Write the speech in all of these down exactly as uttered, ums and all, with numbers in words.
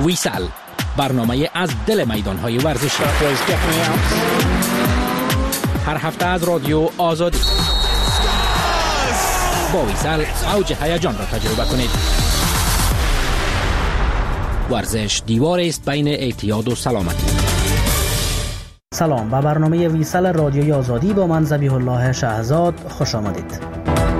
ویسال، برنامه از دل میدان‌های ورزشی. هر هفته از رادیو آزادی. با ویسال اوج هیجان را تجربه کنید. ورزش دیوار است بین اعتیاد و سلامتی. سلام، به برنامه ویسال رادیوی آزادی با من ذبیح الله شهزاد خوش آمدید.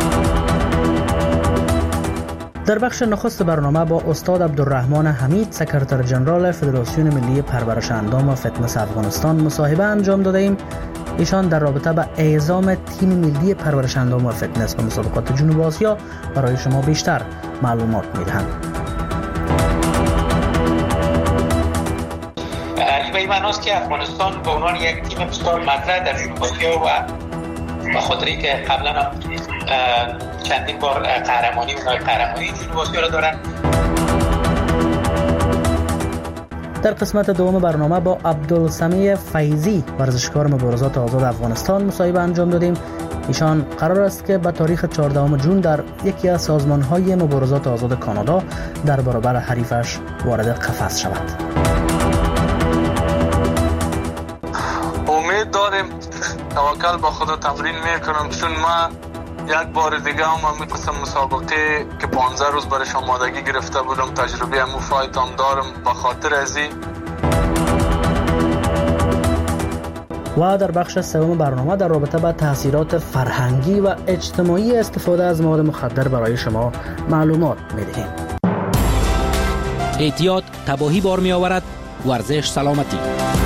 در بخش نخست برنامه با استاد عبدالرحمن حمید، سکرتر جنرال فدراسیون ملی پرورش اندام و فتنس افغانستان مصاحبه انجام داده ایم. ایشان در رابطه با اعزام تیم ملی پرورش اندام و فتنس به مسابقات جنوب آسیا برای شما بیشتر معلومات میدهند. این به این معناست که افغانستان به عنوان یک تیم بسیار مطرح در جنوب آسیا و به خاطر اینکه قبلا هم چندین بار قهرمانی و قهرمانی جنوب آسیا را دارند. در قسمت دوم برنامه با عبدالسمیع فیضی، ورزشکار مبارزات آزاد افغانستان مصاحبه انجام دادیم. ایشان قرار است که به تاریخ چهاردهم جون در یکی از سازمان‌های مبارزات آزاد کانادا در برابر حریفش وارد قفس شود. امید داریم، توکل با خدا تمرین میکنم، چون ما یک بار دیگه هم همین قسم مسابقه که پانزده روز برش آمادگی گرفته بودم، تجربه همون فایت هم دارم به خاطر ازی. و در بخش سوم برنامه در رابطه با تاثیرات فرهنگی و اجتماعی استفاده از مواد مخدر برای شما معلومات میدهیم. اعتیاد تباهی بار می آورد، ورزش سلامتی.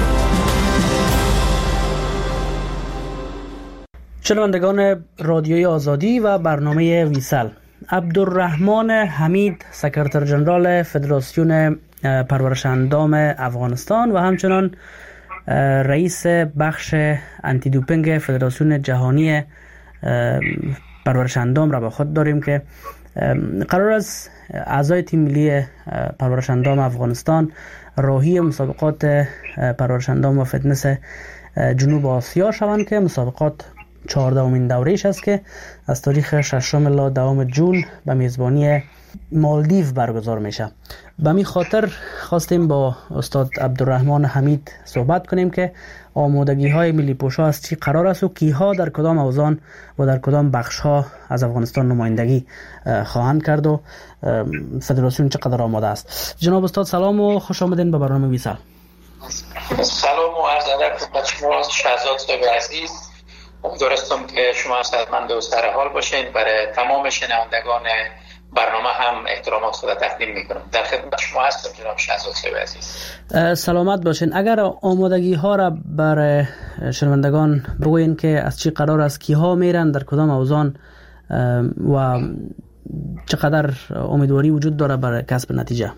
شنوندگان رادیوی آزادی و برنامه ویسال، عبدالرحمن حمید، سکرتر جنرال فدراسیون پرورش اندام افغانستان و همچنان رئیس بخش انتی دوپینگ فدراسیون جهانی پرورش اندام را با خود داریم که قرار است اعضای تیم ملی پرورش اندام افغانستان راهی مسابقات پرورش اندام و فتنس جنوب آسیا شوند که مسابقات چهاردهمین دوره‌اش است که از تاریخ ششم الی دهم جون به میزبانی مالدیو برگزار میشه. به می خاطر خواستیم با استاد عبدالرحمن حمید صحبت کنیم که آمادگی های ملی پوشا از چی قرار است و کیها در کدام اوزان و در کدام بخش ها از افغانستان نمایندگی خواهند کرد و فدراسیون چقدر آماده است. جناب استاد سلام و خوش آمدین به برنامه ویسال. سلام و عرض ادب خدمت شما شهزاد صاحب عزیز. امیدوارم که شما صحتمند و سر حال باشین. برای تمام شنوندگان برنامه هم احترامات خود تقدیم میکنم. در خدمت شما هستم جناب شهزاد صاحب عزیز. سلامت باشین. اگر آمادگی ها را برای شنوندگان بگوین که از چی قرار است، کیها میرن، در کدام اوزان و چقدر امیدواری وجود داره برای کسب نتیجه؟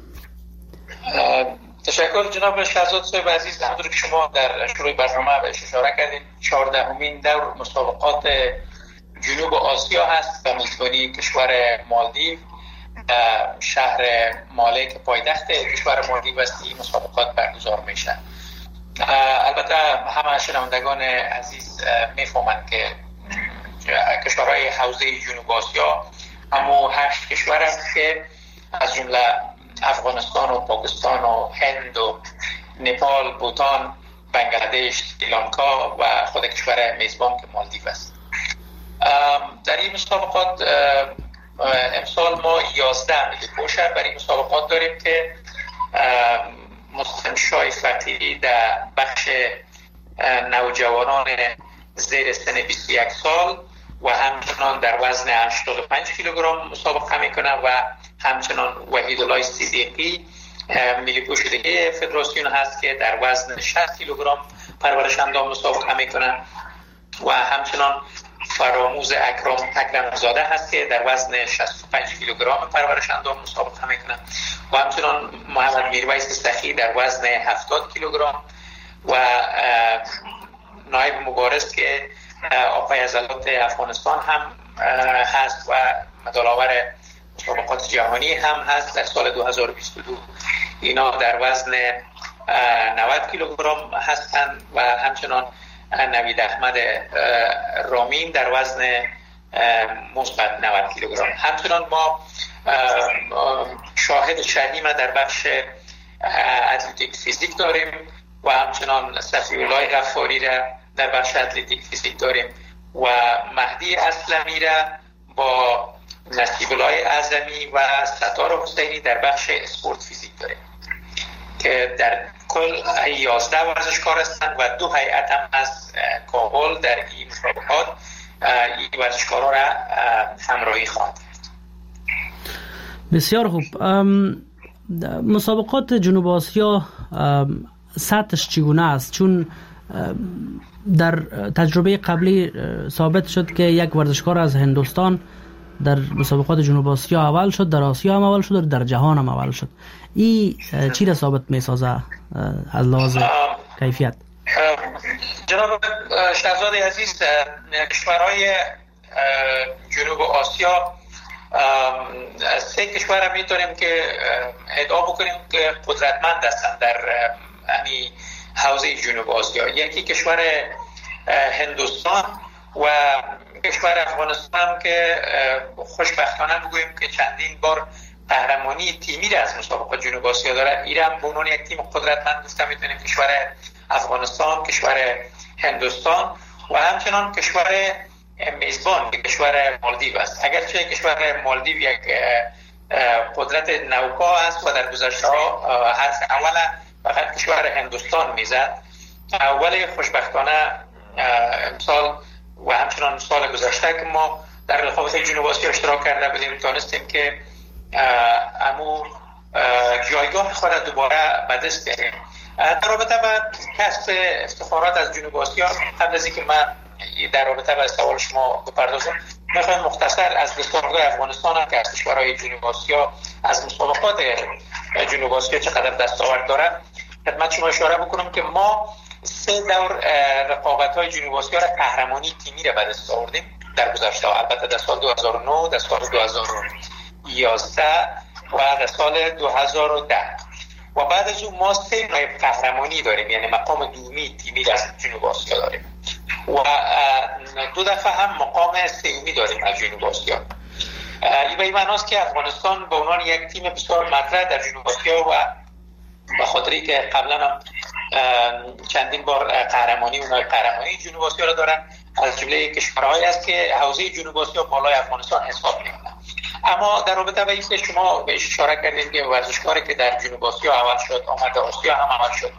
تشکر جناب شهزاد صاحب عزیز. همونطور که شما در شروع برنامه بهش اشاره کردید، چهاردهمین دور مسابقات جنوب آسیا هست به میزبانی کشور مالدیو. شهر ماله که پایتخت کشور مالدیو است این مسابقات برگزار میشه. البته همه شنوندگان عزیز میفهمند که کشورهای حوزه جنوب آسیا اما هشت کشور است که از جمله افغانستان و پاکستان و هند و نپال، بوتان، بنگلادش، سریلانکا و خود کشور میزبان که مالدیو است. در این مسابقات امسال ما یازده ملی پوشر برای این مسابقات داریم که مستنشای فتیری در بخش نوجوانان زیر سن بیست و یک سال و همچنان در وزن هشتاد و پنج کیلوگرم مسابقه میکنه و همچنان وحیدالله صدیقی ملی پوش دیگه فدراسیون هست که در وزن شصت کیلوگرم پرورش اندام مسابقه میکنه و همچنان فراموز اکرم اکرم زاده هست که در وزن شصت و پنج کیلوگرم پرورش اندام مسابقه میکنه و همچنان محمد میرویس سخی در وزن هفتاد کیلوگرم و نایب مبارز که آقای عضلات افغانستان هم هست و مدال آور مسابقات جهانی هم هست در سال دو هزار و بیست و دو. اینا در وزن نود کیلوگرم هستند و همچنان نوید احمد رامین در وزن مثبت نود کیلوگرم. همچنان ما شاهد شدیم در بخش اتلتیک فیزیک داریم و همچنان صفی‌الله غفاری را در بخش اتلتیک فیزیک داریم و مهدی اسلمی را با نصیب الله اعظمی و ستار حسینی در بخش اسپورت فیزیک داریم که در کل یازده ورزشکار هستند و دو هیئت هم از کابل در این مسابقات این ورزشکارا را همراهی خواهند کرد. بسیار خوب. مسابقات جنوب آسیا سطحش چگونه است؟ چون در تجربه قبلی ثابت شد که یک ورزشکار از هندوستان در مسابقات جنوب آسیا اول شد، در آسیا هم اول شد و در جهان هم اول شد. این چی را ثابت می سازه از لحاظ کیفیت؟ جناب شهزاده عزیز، کشورهای جنوب آسیا سه کشور می داریم که ادعا بکنیم که قدرتمند هستند در همین حوزه جنوب آسیا. یکی کشور هندوستان و کشور افغانستان که خوشبختانه بگوییم که چندین بار قهرمانی تیمی را از مسابقات جنوب آسیا داره. ایران به عنوان یک تیم قدرتمند گفته میتونیم کشور افغانستان، کشور هندوستان و همچنان کشور میزبان که کشور مالدیو است. اگرچه کشور مالدیو یک قدرت نوپا است و در گذشته ها حرف اول فقط کشور هندوستان میزد، ولی خوشبختانه امسال و همچنان سال گذشته که ما در رقابت جنوب آسیا اشتراک کرده بودیم تونستیم که امو جایگاه خود را دوباره به دست بیاریم. در رابطه با کسب افتخارات از جنوب آسیا، قبل از اینکه من در رابطه با سوال شما بپردازم، میخوایم مختصر از دستاوردهای افغانستان که از کشورهای جنوب آسیا از مسابقات جنوب آسیا چقدر دستاورد داره خدمت شما اشاره بکنم که ما سه دور رقابت‌های جنوب آسیا را قهرمانی تیمی را به دست آوردیم در گذشته، البته در سال دو هزار و نه، در سال دو هزار و یازده و در سال دو هزار و ده و بعد از اون ما سه نایب قهرمانی داریم، یعنی مقام دومی تیمی را از جنوب آسیا داریم و دو دفعه هم مقام سومی داریم از جنوب آسیا. این به این معناست که افغانستان به عنوان یک تیم بسیار مطرح در جنوب آسیا و به خاطری که قبلا هم چندین بار قهرمانی و نایب قهرمانی جنوب آسیا را دارن، از جمله کشورهایی است که حوزه جنوب آسیا بالای افغانستان حساب می‌کنه. اما در رابطه با اینکه شما به اشاره کردید که ورزشکاری که در جنوب آسیا اول شد آمد آسیا هم اول شد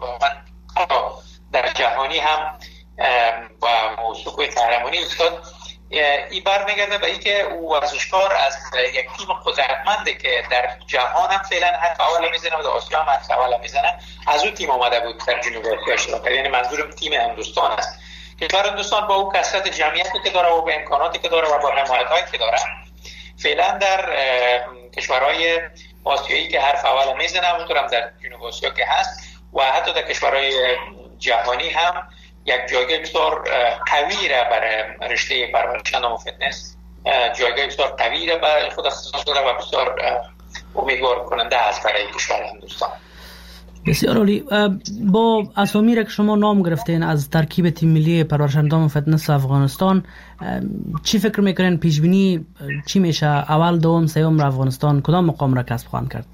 و در جهانی هم با موضوع قهرمانی استاد، این برمیگرده به اینکه او ورزشکار از یک تیم قدرتمنده که در جهان هم فعلا حرف اول میزنه و در آسیا هم حرف اول میزنه، از اون تیم آمده بود در جنوب آسیا اشتراک کرد. یعنی منظورم تیم هندوستان است. کشور هندوستان با او کثرت جمعیتی که داره و با امکاناتی که داره و با حمایتایی که داره فعلا در کشورهای آسیایی که حرف اول میزنه، همونطور هم در جنوب آسیا که هست و حتی در کشورهای جهانی هم یک جایگاه بسیار قوی را برای رشته پرورش‌اندام و فتنس جایگاه بسیار قوی را برای خود اختصاص داره و بسیار امیدوار کننده است برای کشور هندوستان. بسیار عالی. با اسامی را که شما نام گرفتین از ترکیب تیم ملی پرورش‌اندام و فتنس افغانستان، چی فکر میکنین پیش بینی چی میشه؟ اول، دوم، سوم افغانستان کدام مقام را کسب خواهند کرد؟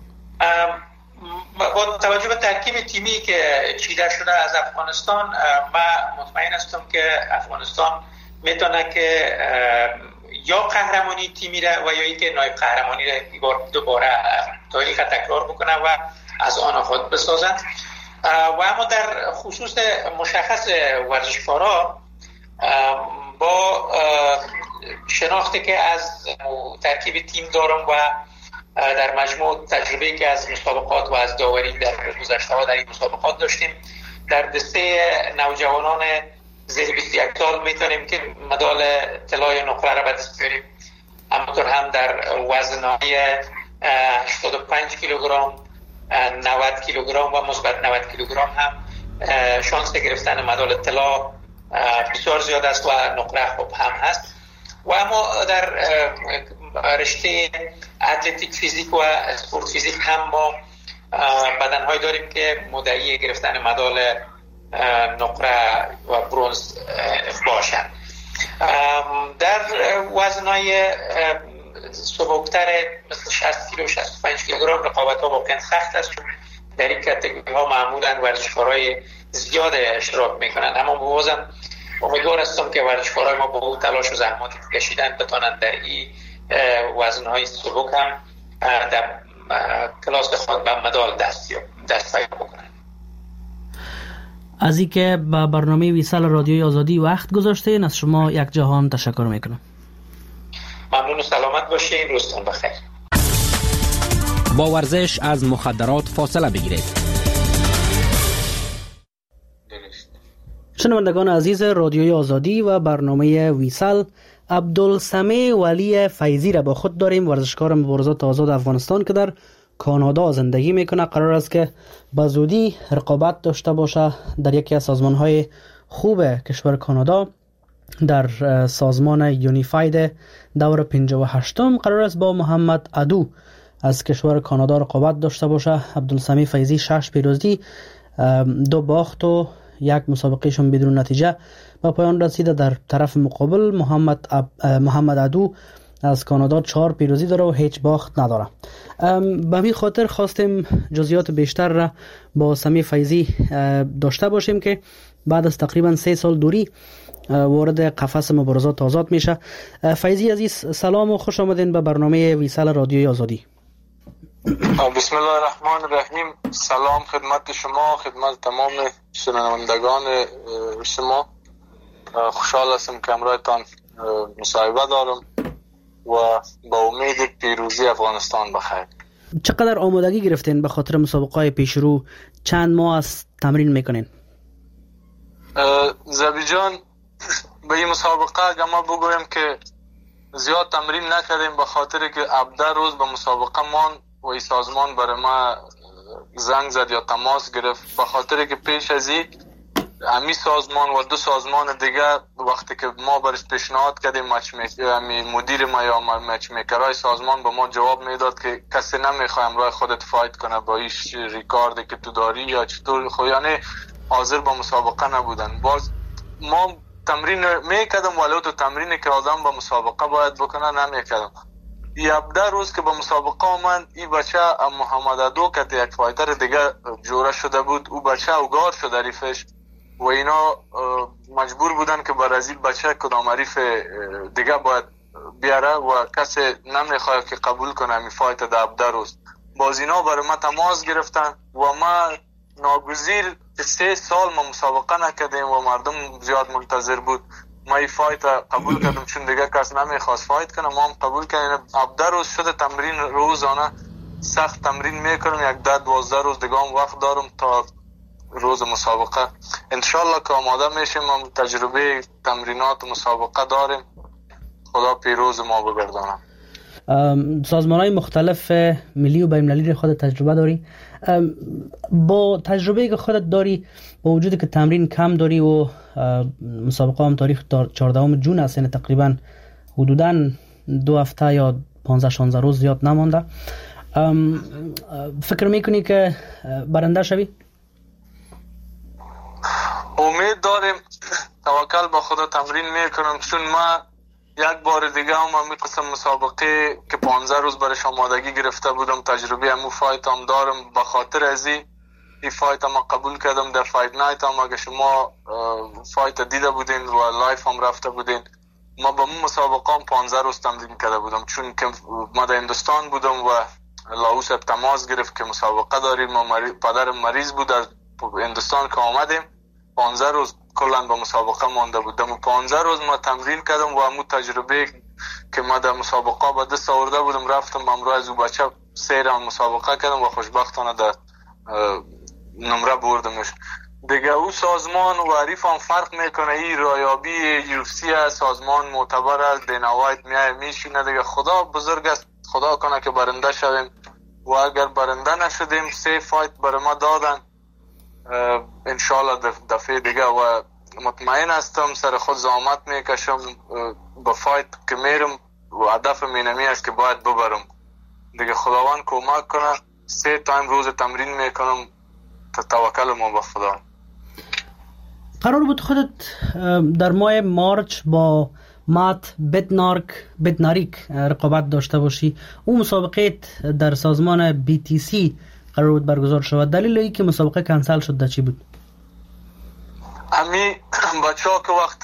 با توجه به ترکیب تیمی که چیده شده از افغانستان، من مطمئن هستم که افغانستان میتونه که یا قهرمانی تیمی را و یا اینکه نایب قهرمانی را دوباره تاریخ تکرار بکنه و از آن خود بسازن. و اما در خصوص مشخص ورزشکارا، با شناختی که از ترکیب تیم دارم و در مجموع تجربه که از مسابقات و از داوری در گذشته ها در این مسابقات داشتیم، در دسته نوجوانان زیر بیست و یک سال میتونیم که مدال طلای نقره را به دست بیاریم. همونطور هم در وزن‌های هشتاد و پنج کیلوگرم، نود کیلوگرم و مثبت نود کیلوگرم هم شانس گرفتن مدال طلا بسیار زیاد است و نقره خوب هم هست. و اما در رشته اتلتیک فیزیک و اسپورت فیزیک هم ما بدن‌های داریم که مدعی گرفتن مدال نقره و برنز باشند. در وزن‌های سبکتر مثل شصت کیلو، شصت و پنج کیلوگرم رقابت‌ها واقعا سخت است. در این کاتگوری ها معمولا ورزشکارای زیاد اشتراک میکنن، اما بازم امیدوار هستم که ورزشکارای ما با اون تلاش و زحماتی که کشیدن بتونن در این وزنهای سبک هم در کلاس خود به مدال دست دست پیدا بکنن. از اینکه به برنامه ویسال رادیوی آزادی وقت گذاشتین، از شما یک جهان تشکر میکنم. ممنون و سلامت باشین. روزتون بخیر. با ورزش از مخدرات فاصله بگیرید. شنوندگان عزیز رادیوی آزادی و برنامه ویسال، عبدالسمیع ولی فیضی را با خود داریم، ورزشکار مبارزات آزاد افغانستان که در کانادا زندگی میکنه. قرار است که به زودی رقابت داشته باشه در یکی از سازمانهای خوب کشور کانادا، در سازمان یونیفاید دور پنجاه و هشتم قرار است با محمد عدو از کشور کانادا رقابت داشته باشه. عبدالسمیع فیضی شش پیروزی، دو باخت و یک مسابقهشون بدون نتیجه به پایان رسیده. در طرف مقابل محمد عب... محمد عدو از کانادا چهار پیروزی داره و هیچ باخت نداره. به همین خاطر خواستیم جزئیات بیشتر را با سمیع فیضی داشته باشیم که بعد از تقریبا سه سال دوری وارد قفس مبارزات آزاد میشه. فیضی عزیز سلام و خوش آمدین به برنامه ویسال رادیوی آزادی. بسم الله الرحمن الرحیم. سلام خدمت شما، خدمت تمام شنوندگان شما. خوشحال هستم که امروزتان مصاحبه دارم و با امید پیروزی افغانستان بخیر. چقدر آمادگی گرفتین به خاطر مسابقه پیش رو؟ چند ماه از تمرین میکنین؟ زبی جان، به این مسابقه اگر ما بگویم که زیاد تمرین نکردیم به خاطر که هفده روز به مسابقه مان و این سازمان برای ما زنگ زد یا تماس گرفت، به خاطر که پیش از این امی سازمان و دو سازمان دیگه وقتی که ما برش پیشنهاد کردیم مچ میکر مدیر ما یا مچ میکرای سازمان به ما جواب میداد که کسی نمیخواد امروز خودت فایت کنه با این ریکاردی که تو داری یا چطور خو، یعنی حاضر با مسابقه نبودن. باز ما تمرین میکردم ولی تو تمرینی که آدم با مسابقه باید بکنه نمیکردم. یابده روز که به مسابقه آمد، این بچه محمد عدو که یک فایتر دیگه جوره شده بود، او بچه اوگار شد حریفش و اینا مجبور بودن که بر از این بچه کدام حریف دیگه باید بیاره و کسی نمیخواد که قبول کنه می فایت ده یابده روز. باز اینا برای ما تماس گرفتن و ما ناگزیر سه سال ما مسابقه نکردیم و مردم زیاد منتظر بود. ما این فایت قبول کردم چون دیگه کس نمیخواست فایت کنه، ما هم قبول کردیم. یابده روز شده تمرین روزانه سخت تمرین میکنم، یک ده دوازده روز دیگه هم وقت دارم تا روز مسابقه. انشالله که آماده میشیم، ما تجربه تمرینات مسابقه داریم. خدا پیروز ما بگردانم. سازمان های مختلف ملی و بین‌المللی خود تجربه داری؟ با تجربه که خودت داری، با وجودی که تمرین کم داری و مسابقه هم تاریخ چهاردهم جون است، یعنی تقریبا حدوداً دو هفته یا پانزده شانزده روز زیاد نمانده، فکر میکنی که برنده شوی؟ امید داریم، توکل با خدا تمرین میکنم چون ما یک بار دیگه هم همین قسم مسابقه که پانزده روز برش آمادگی گرفته بودم، تجربه همو فایت هم دارم. به خاطر ازی این فایت هم قبول کردم. در فایت نایت هم اگه شما فایت دیده بودین و لایف هم رفته بودین، ما با من مسابقه هم پانزده روز تمرین کرده بودم چون که ما در هندوستان بودم و لاوس تماس گرفت که مسابقه داریم. ما مری... پدرم مریض بود، در هندوستان که آمدیم پانزده روز کلان با مسابقه مانده بودم و پانزده روز ما تمرین کردم و همون تجربه که ما در مسابقه با دست آورده بودم رفتم امروز او بچه سه راند مسابقه کردم و خوشبختانه در نمره بردمش دیگه. او سازمان و حریف هم فرق میکنه. این رایابی یو اف سی سازمان معتبر است، دینا وایت میای میشینه دیگه. خدا بزرگ است، خدا کنه که برنده شویم و اگر برنده نشدیم سه فایت برای ما دادن انشالله دفعه دیگه و مطمئن هستم سر خود زحمت میکشم با فایت که میرم و هدف مینمی است که باید ببرم دیگه. خداوند کمک کنه. سه تایم روز تمرین میکنم، توکل ما به خدا. قرار بود خودت در ماه مارچ با مات بدنارک بدناریک رقابت داشته باشی. اون مسابقه در سازمان بی تی سی قرار بود برگزار شود. دلیل ای که مسابقه کنسل شد در چی بود؟ امی بچه ها که وقت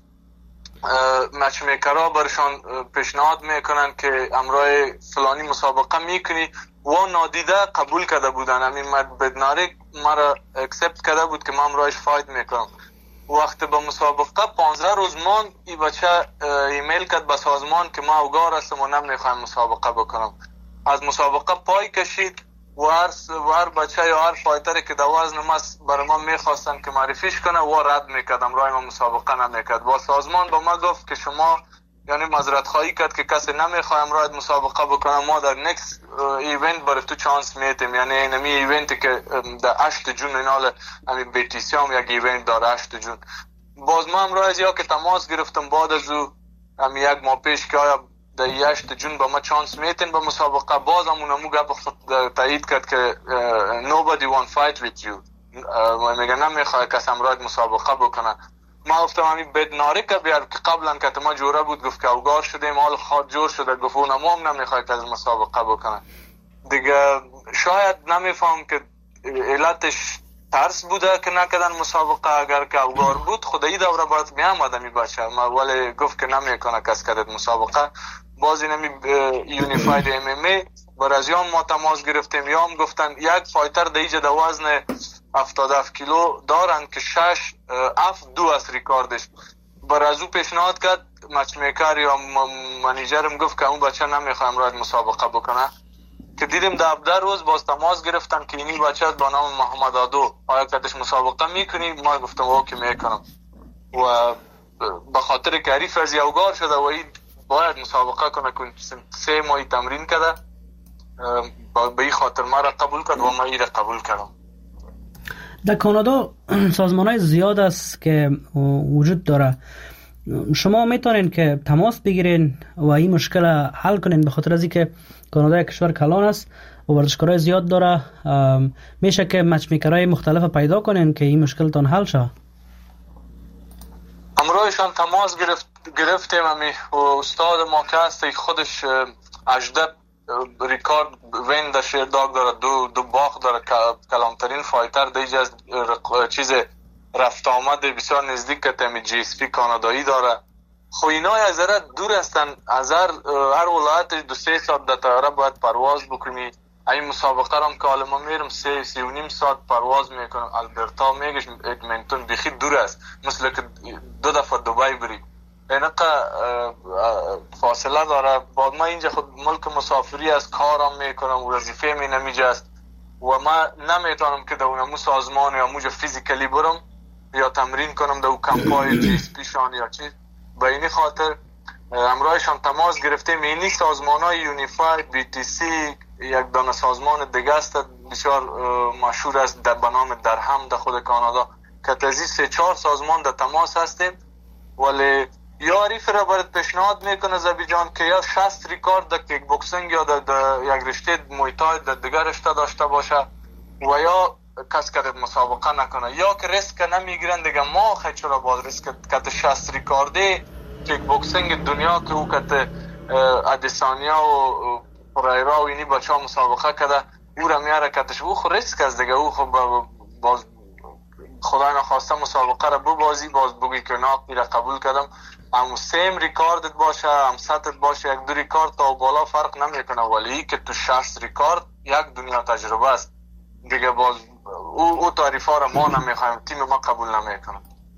مچ میکرها برشان پیشنهاد میکنن که امرای فلانی مسابقه میکنی و نادیده قبول کرده بودن. امی بدناری مرا اکسپت کرده بود که من امرایش فایت میکنم. وقت به مسابقه پانزده روز مان ای بچه ایمیل کرد به سازمان که ما اوگار هستم و نمیخوایم مسابقه بکنم. از مسابقه پای کشید و هر, و هر بچه یا هر فایتری که در وزن ما برای ما میخواستن که معرفیش کنه و رد میکردم، رای ما مسابقه نمیکرد. با سازمان با ما گفت که شما یعنی معذرت خواهی کرد که کسی نمیخوایم رای مسابقه بکنه، ما در نکست ایونت برای تو چانس میتیم. یعنی اینمی ایونتی که در هشت جون اینال همین بیتیسی هم یک ایونت داره هشت جون. باز ما هم رای یا که تماس گرفتم بعد از او هم یک ماه پیش که آیا در هشت جون با ما چانس میتین به مسابقه. باز هم اونمو گپ تایید کرد که nobody want fight with you، میگه نمیخواه کس امراض مسابقه بکنه. ما گفتم همین بدناری که بیار که قبلا که ما جوره بود گفت که اوگار شدیم حال خود جور شده، گفت اونمو هم نمیخواه که از مسابقه بکنه دیگه. شاید نمیفهم که علتش ترس بوده که نکردن مسابقه. اگر که اوگار بود خدایی دوره باید میامده می باشه، ولی گفت که نمیکنه کس کرد مسابقه. باز اینمی یونیفاید ام ام ای برای یام ما تماس گرفتیم، یام گفتن یک فایتر دیجه در وزن هفتاد و هفت کیلو دارن که شش اف دو از ریکاردش. برای از او پیشنهاد کرد مچ میکر یا منیجرم گفت که اون بچه نمیخوایم راید مسابقه بکنه. که دیدیم در هفده روز باز تماس گرفتن که اینی بچه با نام محمد عادو آیا کتش مسابقه میکنی؟ ما گفتم اوکی میکنم و به خاطر که حریف از یوگار شده و این باید مسابقه کنه که سه ماهی تمرین کرده به این خاطر ما را قبول کرد و ما این را قبول کردم. در کانادا سازمان های زیاد است که وجود داره. شما میتونین که تماس بگیرین و این مشکل حل کنین، به خاطر از اینکه کانادا یک کشور کلان است و ورزشکارای زیاد داره. میشه که مچ میکرای مختلف پیدا کنین که این مشکلتون حل شه. امروزشان تماس گرفت گرفتیم امی و استاد ما که هسته خودش هجده ریکارد وین در شیرداگ داره، دو, دو باخ داره، کلامترین فایتر دیجه از چیز رفت آمد بسیار نزدیک که تیمی جی اس پی کانادایی داره. خو اینا از ذره دور هستن، از هر, هر ولایت دو سه ساعت در طیاره باید پرواز بکنی. این مسابقه هم که حالا ما میرم سه سی و نیم ساعت پرواز میکنم. البرتا میگش ادمنتون بخی دور است، مثل که دو دفعه دبی بری، اینقه فاصله داره. بعد ما اینجا خود ملک مسافری از کارم میکنم و وظیفه می نمیجه است و ما نمیتونم که در اونمو سازمان یا موجه فیزیکلی برم یا تمرین کنم در او کمپای جی اس پی شان یا چیز. به اینی خاطر امرایشان تماس گرفتیم. اینی سازمان های یونیفاید بی تی سی یک دانه سازمان دیگه است بسیار مشهور است در بنام درهم در خود کانادا که تازی سه چهار سازمان در تماس هستیم. ولی یا عریف را برات پیشنهاد میکنه زبی جان که یا شصت ریکارد در کیک بوکسینگ یا در, در یک رشته مویتای در دیگر رشته داشته باشه و یا کس کرد مسابقه نکنه یا که ریسک نمیگیرن دیگه. ما خیلی چرا باید ریسک کت شصت ریکارده کیک بوکسینگ دنیا که او کت ادیسانیا و پرایرا و اینی بچه ها مسابقه کرده او را میاره کتش او خو ریسک از دیگه. او خو باز خدای نخواسته مسابقه را ببازی باز بگی که ناقی را قبول کردم. هم سیم ریکاردت باشه هم ستت باشه یک دو ریکارد تا بالا فرق نمیکنه، ولی که تو شصت ریکارد یک دنیا تجربه است دیگه. باز او, او تعریف ها را ما نمیخوایم، تیم ما قبول نمیکنه.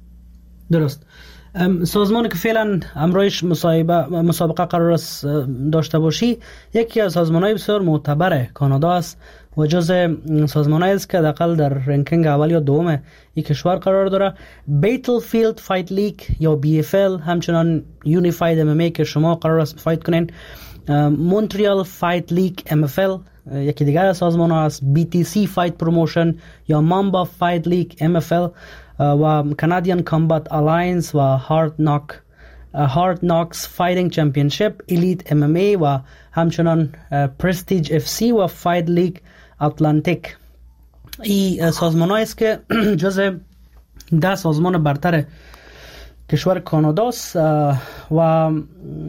درست. سازمانی که فعلا امروز مسابقه قرار است داشته باشی یکی از سازمان‌های بسیار معتبر کانادا است و جز سازمان‌هایی است که حداقل در رنکینگ اول یا دوم این کشور قرار داره. بیتلفیلد فایت لیگ یا بی اف ال، همچنان یونیفاید ام ام ای که شما قرار است فایت کنین، مونتریال فایت لیگ ام اف ال یکی دیگر از سازمان‌ها است، بی تی سی فایت پروموشن یا مامبا فایت لیگ ام اف ال و کانادین کامبات الاینس و هارد ناک هارد ناکس فایتینگ چمپیونشیپ الیت ام ام ای و همچنان پرستیج اف سی و فایت لیگ اتلانتیک. این سازمان است که جز ده سازمان برتر کشور کاناداست و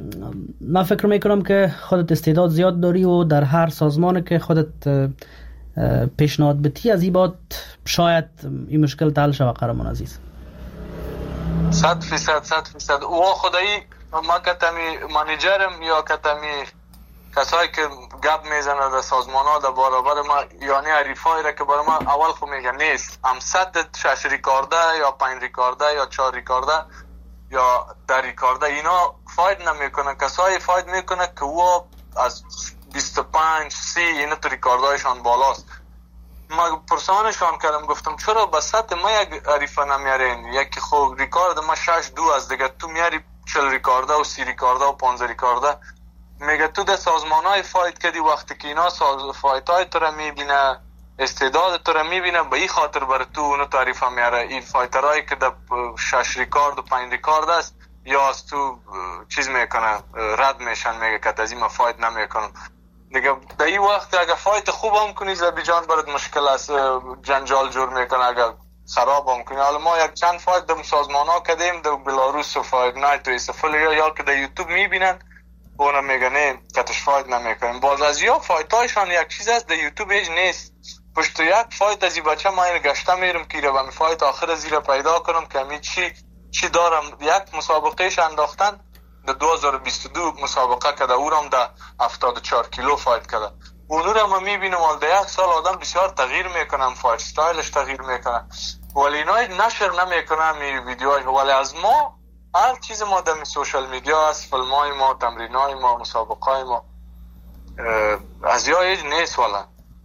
من فکر میکنم که خودت استعداد زیاد داری و در هر سازمانی که خودت پیشنهاد بتی از این بات شاید این مشکل حل شود قهرمان عزیز؟ صد فیصد صد فیصد او خدایی ما کتمی منیجرم یا کتمی کسایی که گپ میزنه در سازمان ها در برابر ما یعنی عریفایی را که برای ما اول خو میگه نیست هم صد شش ریکارده یا پنج ریکارده یا چهار ریکارده یا در ریکارده اینا فاید نمیکنه. کسایی فاید میکنه که او از بیست و پنج سی اینا تو ریکاردایشان بالاست. ما پرسانشان کردم گفتم چرا به سطح ما یک عریفه نمیارین؟ یکی خب ریکارد ما شش دو از دیگه تو میاری چهل ریکارده و سی ریکارده و پانزده ریکارده. میگه تو در سازمان های فایت کردی وقتی که اینا فایت های تو را میبینه استعداد تو را میبینه به این خاطر برای تو اونو تعریفه میاره. این فایترهایی که در شش ریکارد و پنج ریکارد است یا از تو چیز میکنه رد میشن میگه که از این ما فایت نمیکنم دیگه. در این وقت اگر فایت خوب هم کنی زبیجان برات مشکل است، جنجال جور میکنه اگر خراب هم کنی. حالا ما یک چند فایت در سازمان ها کردیم در بلاروس و فایت نایت و ایسفل یا یا که در یوتیوب میبینن اونا میگه نه کتش فایت نمیکنیم. باز از یا فایت هایشان یک چیز است در یوتیوب هیچ نیست. پشت یک فایت از این بچه ما این گشته میرم که رو به فایت آخر از این پیدا کنم که همی چی چی دارم. یک مسابقهش انداختن در دو هزار و بیست و دو مسابقه کده او رام در هفتاد و چهار کیلو فایت کده. اونو را ما میبینم ولی در یک سال آدم بسیار تغییر میکنم، فایت ستایلش تغییر میکنه ولی اینا نشر نمیکنم این ویدیوهای. ولی از ما هر چیز ما در سوشال میدیا هست، فیلم های ما، تمرین های ما، مسابقه های ما از یا هیچ نیست. والا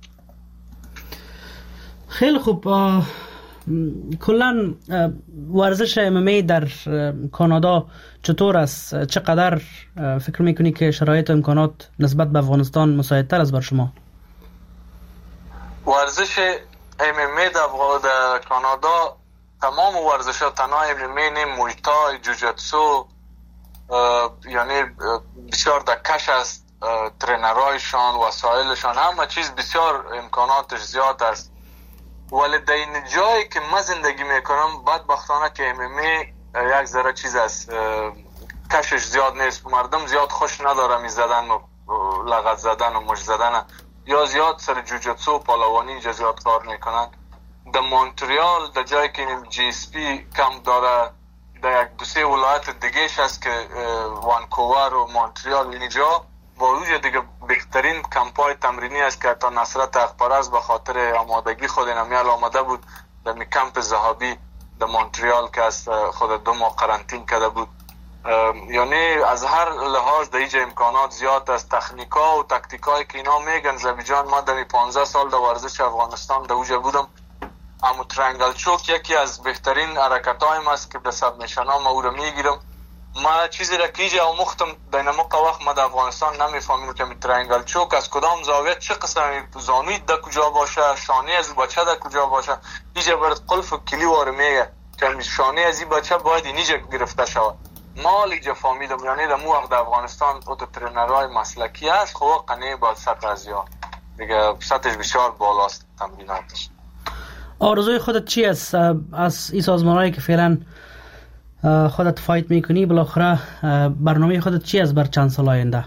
خیلی خوب. کلن ورزش ام ام ای در کانادا چطور است؟ چقدر فکر میکنی که شرایط و امکانات نسبت به افغانستان مساعدتر است بر شما؟ ورزش ام ام ای در کانادا تمام ورزش ها تنها ام ام ای نه، موی تای، جوجتسو یعنی بسیار دکش است. ترینرایشان، وسایلشان، همه چیز بسیار امکاناتش زیاد است. ولی در این جایی که من زندگی میکنم بدبختانه که ام ام ای یک ذره چیز است، کشش زیاد نیست. مردم زیاد خوش ندارم زدن و لغت زدن و مش زدن، یا زیاد سر جوجتسو و پالوانی اینجا زیاد کار میکنن. در مونتریال در جایی که جی اس پی کم داره، در یک دو سه ولایت دیگهش هست که وانکوور و مونتریال اینجا با وجود دیگه بهترین کمپای تمرینی است که تا نصرت اخبارز به خاطر آمادگی خود نمیال آماده بود در می کمپ ذهابی در مونتریال که از خود دو ماه قرنطین کرده بود. یعنی از هر لحاظ در اینجا امکانات زیاد است. تکنیکا و تکتیکایی که اینا میگن زبیجان ما در پانزده سال در ورزش افغانستان در اوجه بودم. امو ترنگل چوک یکی از بهترین حرکت هایم است که به سب میشن ها ما او رو میگیرم. ما چیزی را که ایجا مختم دیناموک وقت ما در افغانستان نمیفهمیم که ترنگل چوک از کدام زاویه چه قسم زانوی در کجا باشه، شانه از بچه در کجا باشه. ایجا برد قلف و کلی واره میگه که شانه از این بچه باید اینجا گرفته شود. ما ایجا فهمیدم یعنی در مو وقت در افغانستان اوتو ترینرهای مسلکی هست خواه قنه باید سطح از یا دیگه سطحش بسیار بالاست تمریناتش. آرزوی خودت چی است از این سازمانهایی که فعلا خودت فایت میکنی؟ بالاخره برنامه خودت چی است بر چند سال آینده؟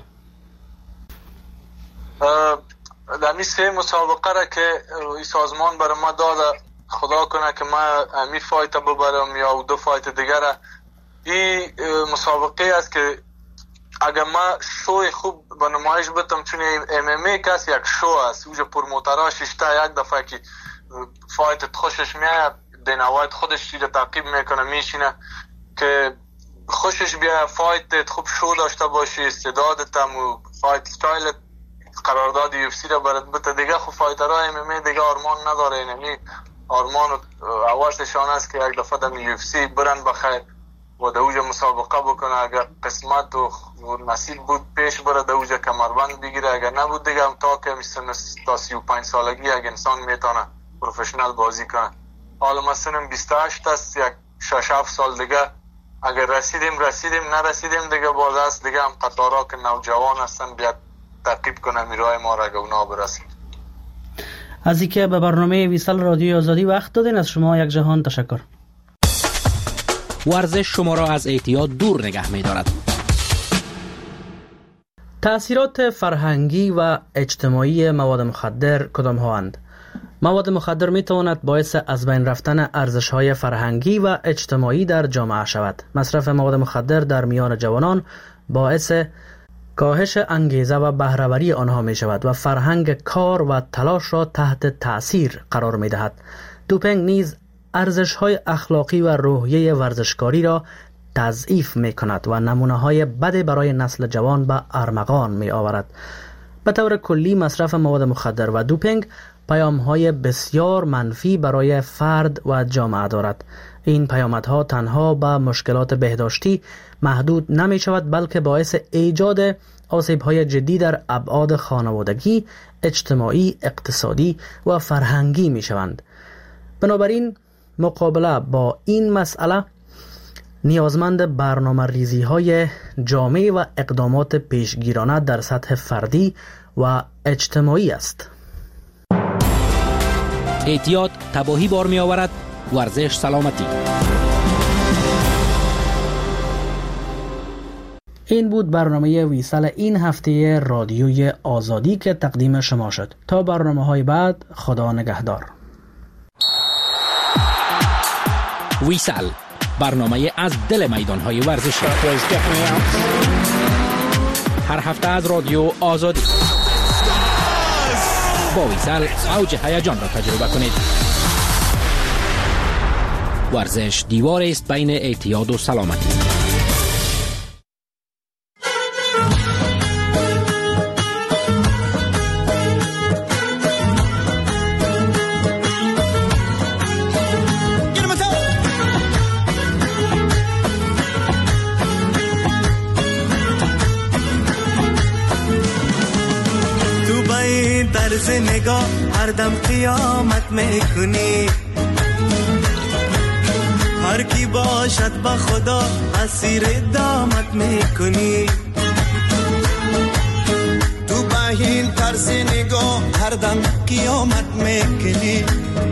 در می سه مسابقه را که این سازمان برای ما داده خدا کنه که ما می فایت ببرم یا دو فایت دیگر. این مسابقه است که اگر ما شوی خوب به نمایش بتم، چون ام ام ای کس یک شو است اوجا پروموترها ششتا یک دفعه که فایت خوشش میاد دینوایت خودش چیز تعقیب میکنه میشینه که خوشش بیا فایت خوب شو داشته باشی، استعدادت هم و فایت ستایل قرارداد یو اف سی را برات بده دیگه. خب فایترها ام ام ای دیگه آرمان نداره. یعنی آرمان اولشان است که یک دفعه در یو اف سی برن بخیر و در اوجا مسابقه بکنه. اگر قسمت و نصیب بود پیش بره در اوجا کمربند بگیره، اگر نبود دیگه هم تا که مثل تا سی و پنج سالگی یک انسان میتونه پروفشنال بازی کنه. حالا مثلا بیست و هشت است، یک شش هفت سال دیگه اگر رسیدیم رسیدیم، نرسیدیم دیگه باز است دیگه هم قطارها که نوجوان هستن بیاد تعقیب کنه میرای ما را اگه اونا برسید. از اینکه به برنامه ویسال رادیوی آزادی وقت دادین از شما یک جهان تشکر. ورزش شما را از اعتیاد دور نگه می دارد. تأثیرات فرهنگی و اجتماعی مواد مخدر کدام ها اند؟ مواد مخدر می تواند باعث از بین رفتن ارزش‌های فرهنگی و اجتماعی در جامعه شود. مصرف مواد مخدر در میان جوانان باعث کاهش انگیزه و بهره‌وری آنها می شود و فرهنگ کار و تلاش را تحت تأثیر قرار می دهد. دوپینگ نیز ارزش‌های اخلاقی و روحیه ورزشکاری را تضعیف می کند و نمونه‌های بد برای نسل جوان به ارمغان می آورد. به طور کلی مصرف مواد مخدر و دوپینگ پیام‌های بسیار منفی برای فرد و جامعه دارد. این پیامدها تنها به مشکلات بهداشتی محدود نمی شود، بلکه باعث ایجاد آسیب‌های جدی در ابعاد خانوادگی، اجتماعی، اقتصادی و فرهنگی می شوند. بنابراین مقابله با این مسئله نیازمند برنامه ریزی های جامع و اقدامات پیشگیرانه در سطح فردی و اجتماعی است. اعتیاد تباهی بار می آورد، ورزش سلامتی. این بود برنامه ویسال این هفته رادیوی آزادی که تقدیم شما شد. تا برنامه های بعد، خدا نگهدار. ویسال، برنامه از دل میدان های ورزشی. هر هفته از رادیو آزادی. با ویسال اوج هیجان را تجربه کنید. ورزش دیوار است بین اعتیاد و سلامتی. طرز نگاه هر دم قیامت میکنی، هر کی باشد با خدا اسیر دامت میکنی. تو با این طرز نگاه هر دم قیامت میکنی،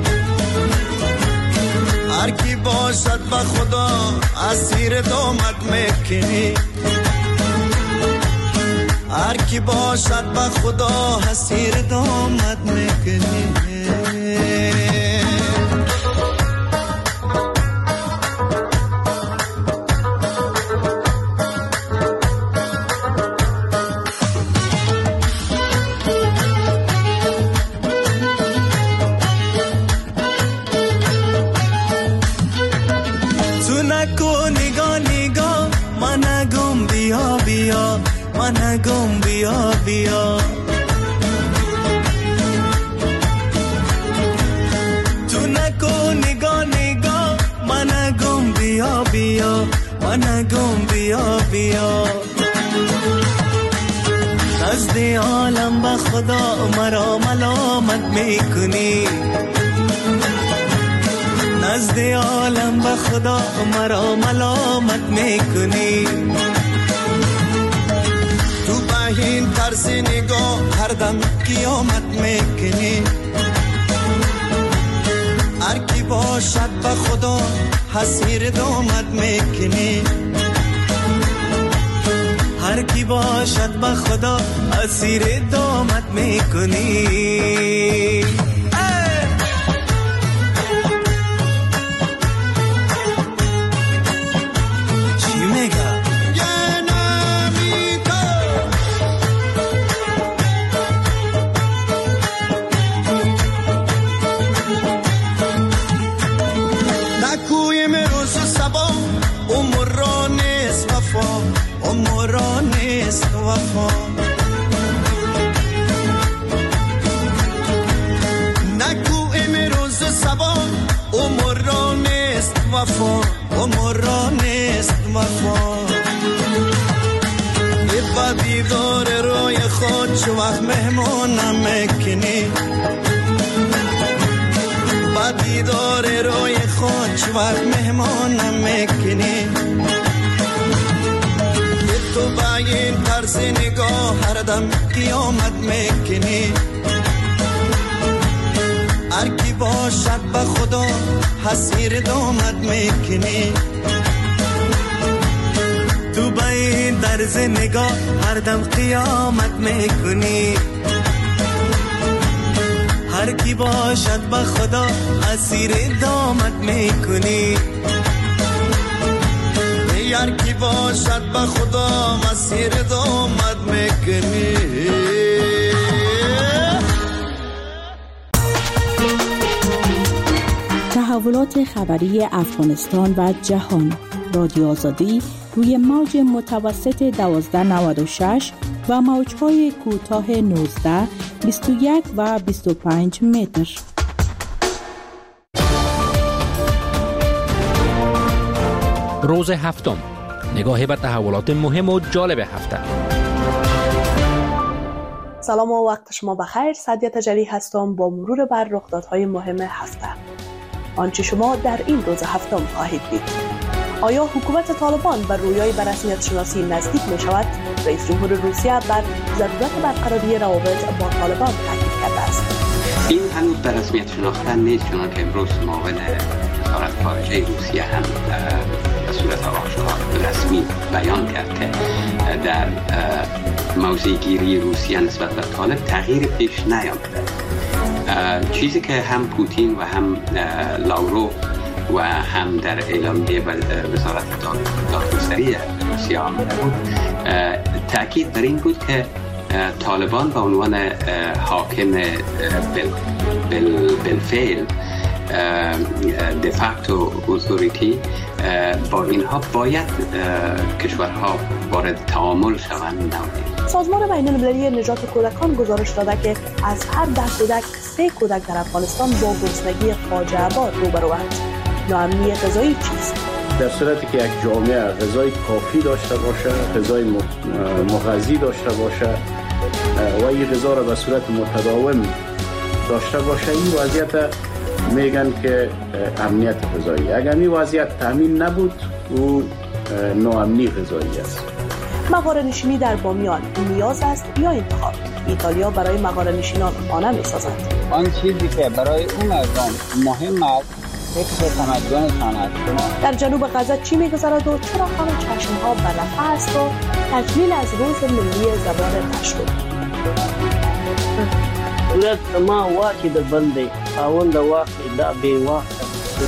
هر کی باشد با خدا اسیر دامت میکنی. هر کی باشد با خدا اسیر دامت میکنی. تو نکو نگاه نگاه من گم بیا بیا، من گم بیا بیا. تو نکو نگاه نگاه من گم بیا بیا، من گم بیا بیا. نزد عالم با خدا مرا ملامت میکنی، نزد عالم با خدا مرا ملامت میکنی. این طرز نگاه هر دم قیامت میکنی، هر کی باشد با خدا اسیر دامت میکنی. هر کی باشد با خدا اسیر دامت میکنی. چی میگه؟ وفا نگو امروز سبا عمر را نیست وفا، عمر را نیست وفا. با دیدار روی خود چو وقت مهمانم میکنی، با دیدار روی خود چو وقت مهمانم میکنی. تو با این طرز نگاه هر دم قیامت میکنی، هر کی باشد با خدا اسیر دامت میکنی. تو با این طرز نگاه هر دم قیامت میکنی، هر کی باشد به خدا اسیر دامت میکنی، هر کی باشد به خدا اسیر دامت میکنی. تحولات خبری افغانستان و جهان. رادیو آزادی روی موج متوسط دوازده نود و شش و موج‌های کوتاه نوزده، بیست و یک و بیست و پنج متر. روز هفتم، نگاه به تحولات مهم و جالب هفته. سلام و وقت شما بخیر. سعدیه تجری هستم با مرور بر رخدادهای مهم هفته. آنچه شما در این روز هفتم خواهید دید: آیا حکومت طالبان بر رویای به رسمیت شناسی نزدیک می شود؟ رئیس جمهور روسیه بر ضرورت برقراری روابط با طالبان تاکید کرده است. این هنوز به رسمیت شناختن نیست، چون که امروز معاون وزارت خارجه روسیه هم به صورت آشکار رسمی بیان کرد که در موضع گیری روسیه نسبت به طالب تغییر پیش نیامده. چیزی که هم پوتین و هم لاوروف و هم در اعلامیه وزارت دادگستری روسیه آمده بود، تأکید بر این بود که طالبان به عنوان حاکم بالفعل دفاکتو اتوریتی با اینها باید کشورها وارد تعامل شوند. سازمان بین‌المللی نجات کودکان گزارش داده که از هر ده کودک سه کودک در افغانستان با گرسنگی فاجعه بار روبروند. ناامنی غذایی چیست؟ در صورتی که یک جامعه غذای کافی داشته باشه، غذای مغذی داشته باشه و این غذا را به صورت متداوم داشته باشه، این وضعیت میگن که امنیت غذایی. اگر این وضعیت تامین نبود، او ناامنی غذایی است. مغاره نشینی در بامیان نیاز است یا انتخاب؟ ایتالیا برای مغاره نشینان خانه می‌سازد. آن چیزی که برای اون مردم مهم است فکر تمدنشان است. در جنوب غزه چی می‌گذرد و چرا همه چشم‌ها بر رفح است و تکمیل از روز ملی زبان پشتو؟ ولد ما واقعی د بندي اون د واقعي دا به واقع.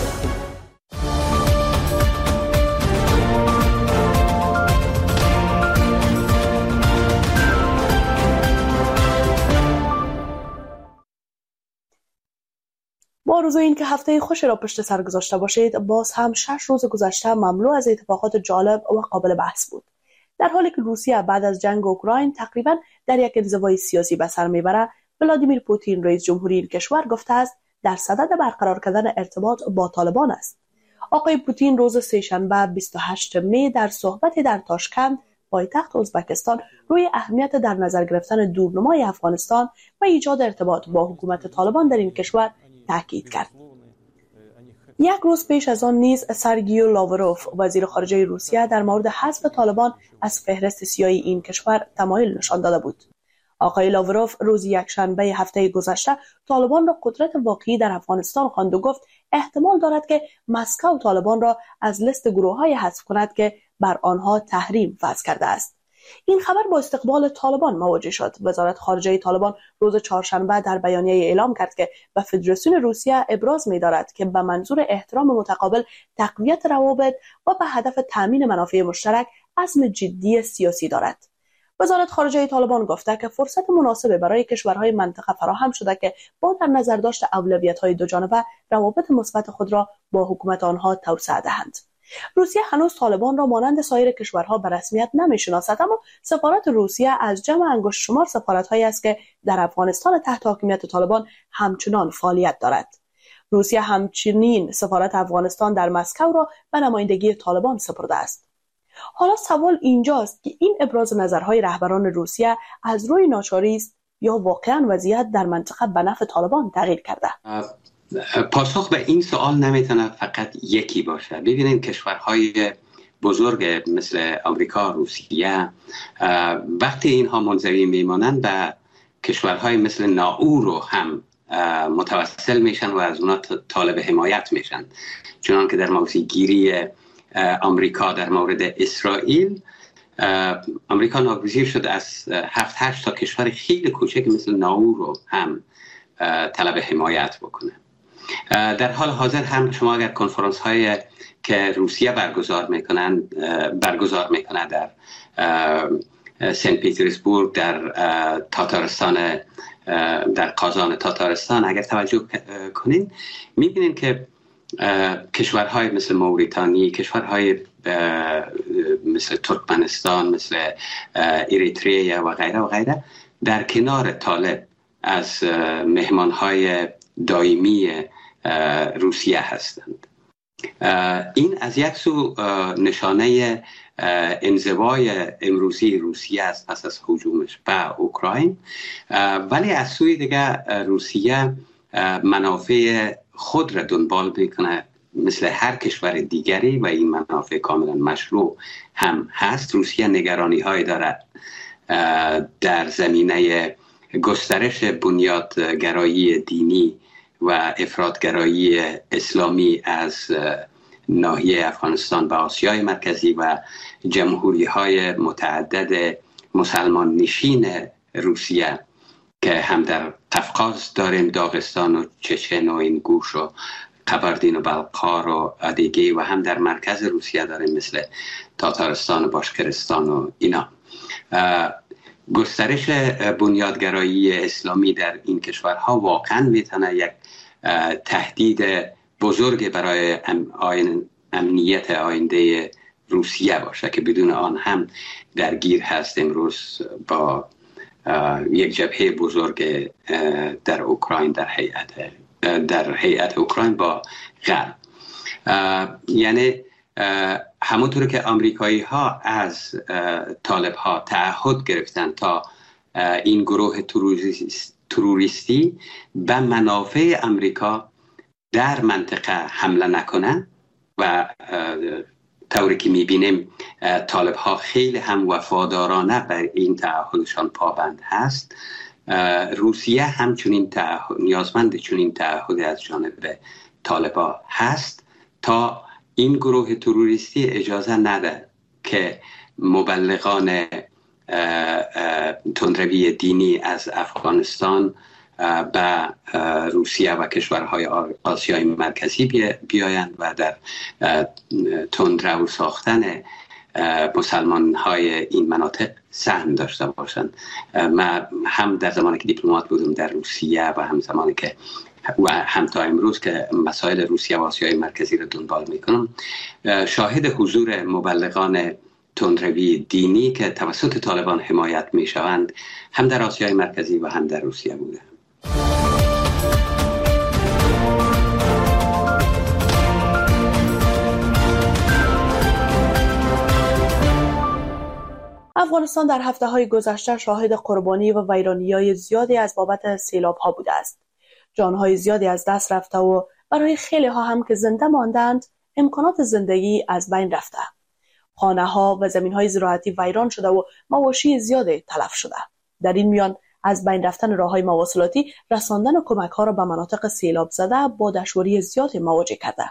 با روز این که هفته خوشی را پشت سر گذاشته باشید، باز هم شش روز گذشته مملو از اتفاقات جالب و قابل بحث بود. در حالی که روسیه بعد از جنگ اوکراین تقریبا در یک انزوای سیاسی به سر میبره، ولادیمیر پوتین رئیس جمهوری این کشور گفته است در صدد برقرار کردن ارتباط با طالبان است. آقای پوتین روز سه‌شنبه بیست و هشتم می در صحبتی در تاشکند پایتخت ازبکستان روی اهمیت در نظر گرفتن دورنمای افغانستان و ایجاد ارتباط با حکومت طالبان در این کشور تاکید کرد. یک روز پیش از آن نیز سرگیو لاوروف وزیر خارجه روسیه در مورد حذف طالبان از فهرست سیاسی این کشور تمایل نشان داده بود. آقای لاوروف روز یکشنبه هفته گذشته طالبان را قدرت واقعی در افغانستان خواند و گفت احتمال دارد که مسکو طالبان را از لیست گروه‌های حذف کند که بر آنها تحریم وضع کرده است. این خبر با استقبال طالبان مواجه شد. وزارت خارجه طالبان روز چهارشنبه در بیانیه اعلام کرد که به فدراسیون روسیه ابراز می‌دارد که به منظور احترام متقابل، تقویت روابط و به هدف تامین منافع مشترک عزم جدی سیاسی دارد. وزارت خارجه طالبان گفته که فرصت مناسب برای کشورهای منطقه فراهم شده که با در نظر داشت اولویت‌های دوجانبه روابط مثبت خود را با حکومت آنها توسعه دهند. روسیه هنوز طالبان را مانند سایر کشورها به رسمیت نمی‌شناسد، اما سفارت روسیه از جمع انگشت شمار سفارت‌هایی است که در افغانستان تحت حاکمیت طالبان همچنان فعالیت دارد. روسیه همچنین سفارت افغانستان در مسکو را به نمایندگی طالبان سپرده است. حالا سوال اینجاست که این ابراز نظرهای رهبران روسیه از روی ناچاری است یا واقعا وضعیت در منطقه به نفع طالبان تغییر کرده؟ پاسخ به این سوال نمیتونه فقط یکی باشه. ببینید کشورهای بزرگ مثل آمریکا، روسیه، وقتی اینها منزوی میمانند به کشورهای مثل ناورو هم متوسل میشن و از اونا طالب حمایت میشن. چنان که در موضوع گیری آمریکا در مورد اسرائیل، آمریکا ناگزیر شد از هفت هشت تا کشور خیلی کوچک مثل ناورو هم طلب حمایت بکنه. در حال حاضر هم شما اگر کنفرانس های که روسیه برگزار میکنن برگزار میکنه در سنت پیترزبورگ، در تاتارستان، در قازان تاتارستان اگر توجه کنین میبینین که کشورهای مثل موریتانی، کشورهای مثل ترکمنستان، مثل اریتریه و غیره و غیره در کنار طالب از مهمانهای دائمی روسیه هستند. این از یک سو نشانه انزوای امروزی روسیه است پس از هجومش به اوکراین، ولی از سوی دیگه روسیه منافع خود را دنبال میکنه مثل هر کشور دیگری و این منافع کاملا مشروع هم هست. روسیه نگرانی های دارد در زمینه گسترش بنیادگرایی دینی و افراطگرایی اسلامی از ناحیه افغانستان به آسیای مرکزی و جمهوری های متعدد مسلمان نشین روسیه که هم در قفقاز داریم، داغستان و چچن و اینگوش و قبردین و بلقار و ادیگی، و هم در مرکز روسیه داریم مثل تاتارستان و باشکرستان و اینا. گسترش بنیادگرایی اسلامی در این کشورها واقعا میتونه یک تهدید بزرگ برای امنیت آینده روسیه باشه که بدون آن هم درگیر هست امروز با یک جبهه بزرگ در اوکراین، در هیئت در هیئت اوکراین با غرب. یعنی همونطور که آمریکایی ها از طالب ها تعهد گرفتن تا این گروه تروریستی به منافع امریکا در منطقه حمله نکنه و طوری که میبینیم طالب ها خیلی هم وفادارانه بر این تعهدشان پابند هست، روسیه همچنین تعهد نیازمند چنین تعهد از جانب طالب ها هست تا این گروه تروریستی اجازه نده که مبلغان تندروی دینی از افغانستان به روسیه و کشورهای آسیای مرکزی بیایند و در تندرو ساختن مسلمان های این مناطق سهم داشته باشند. من هم در زمانی که دیپلمات بودم در روسیه و هم زمانی که و هم تا امروز که مسائل روسیه و آسیای مرکزی رو دنبال میکنم، شاهد حضور مبلغان تندروی دینی که توسط طالبان حمایت میشوند هم در آسیای مرکزی و هم در روسیه بوده. افغانستان در هفته‌های گذشته شاهد قربانی و ویرانی‌های زیادی از بابت سیلاب‌ها بوده است. جان‌های زیادی از دست رفته و برای خیلی ها هم که زنده ماندند امکانات زندگی از بین رفته. خانه‌ها و زمین‌های زراعتی ویران شده و مواشی زیادی تلف شده. در این میان از بین رفتن راه‌های مواصلاتی رساندن کمک‌ها را به مناطق سیلاب زده با دشواری زیادی مواجه کرده.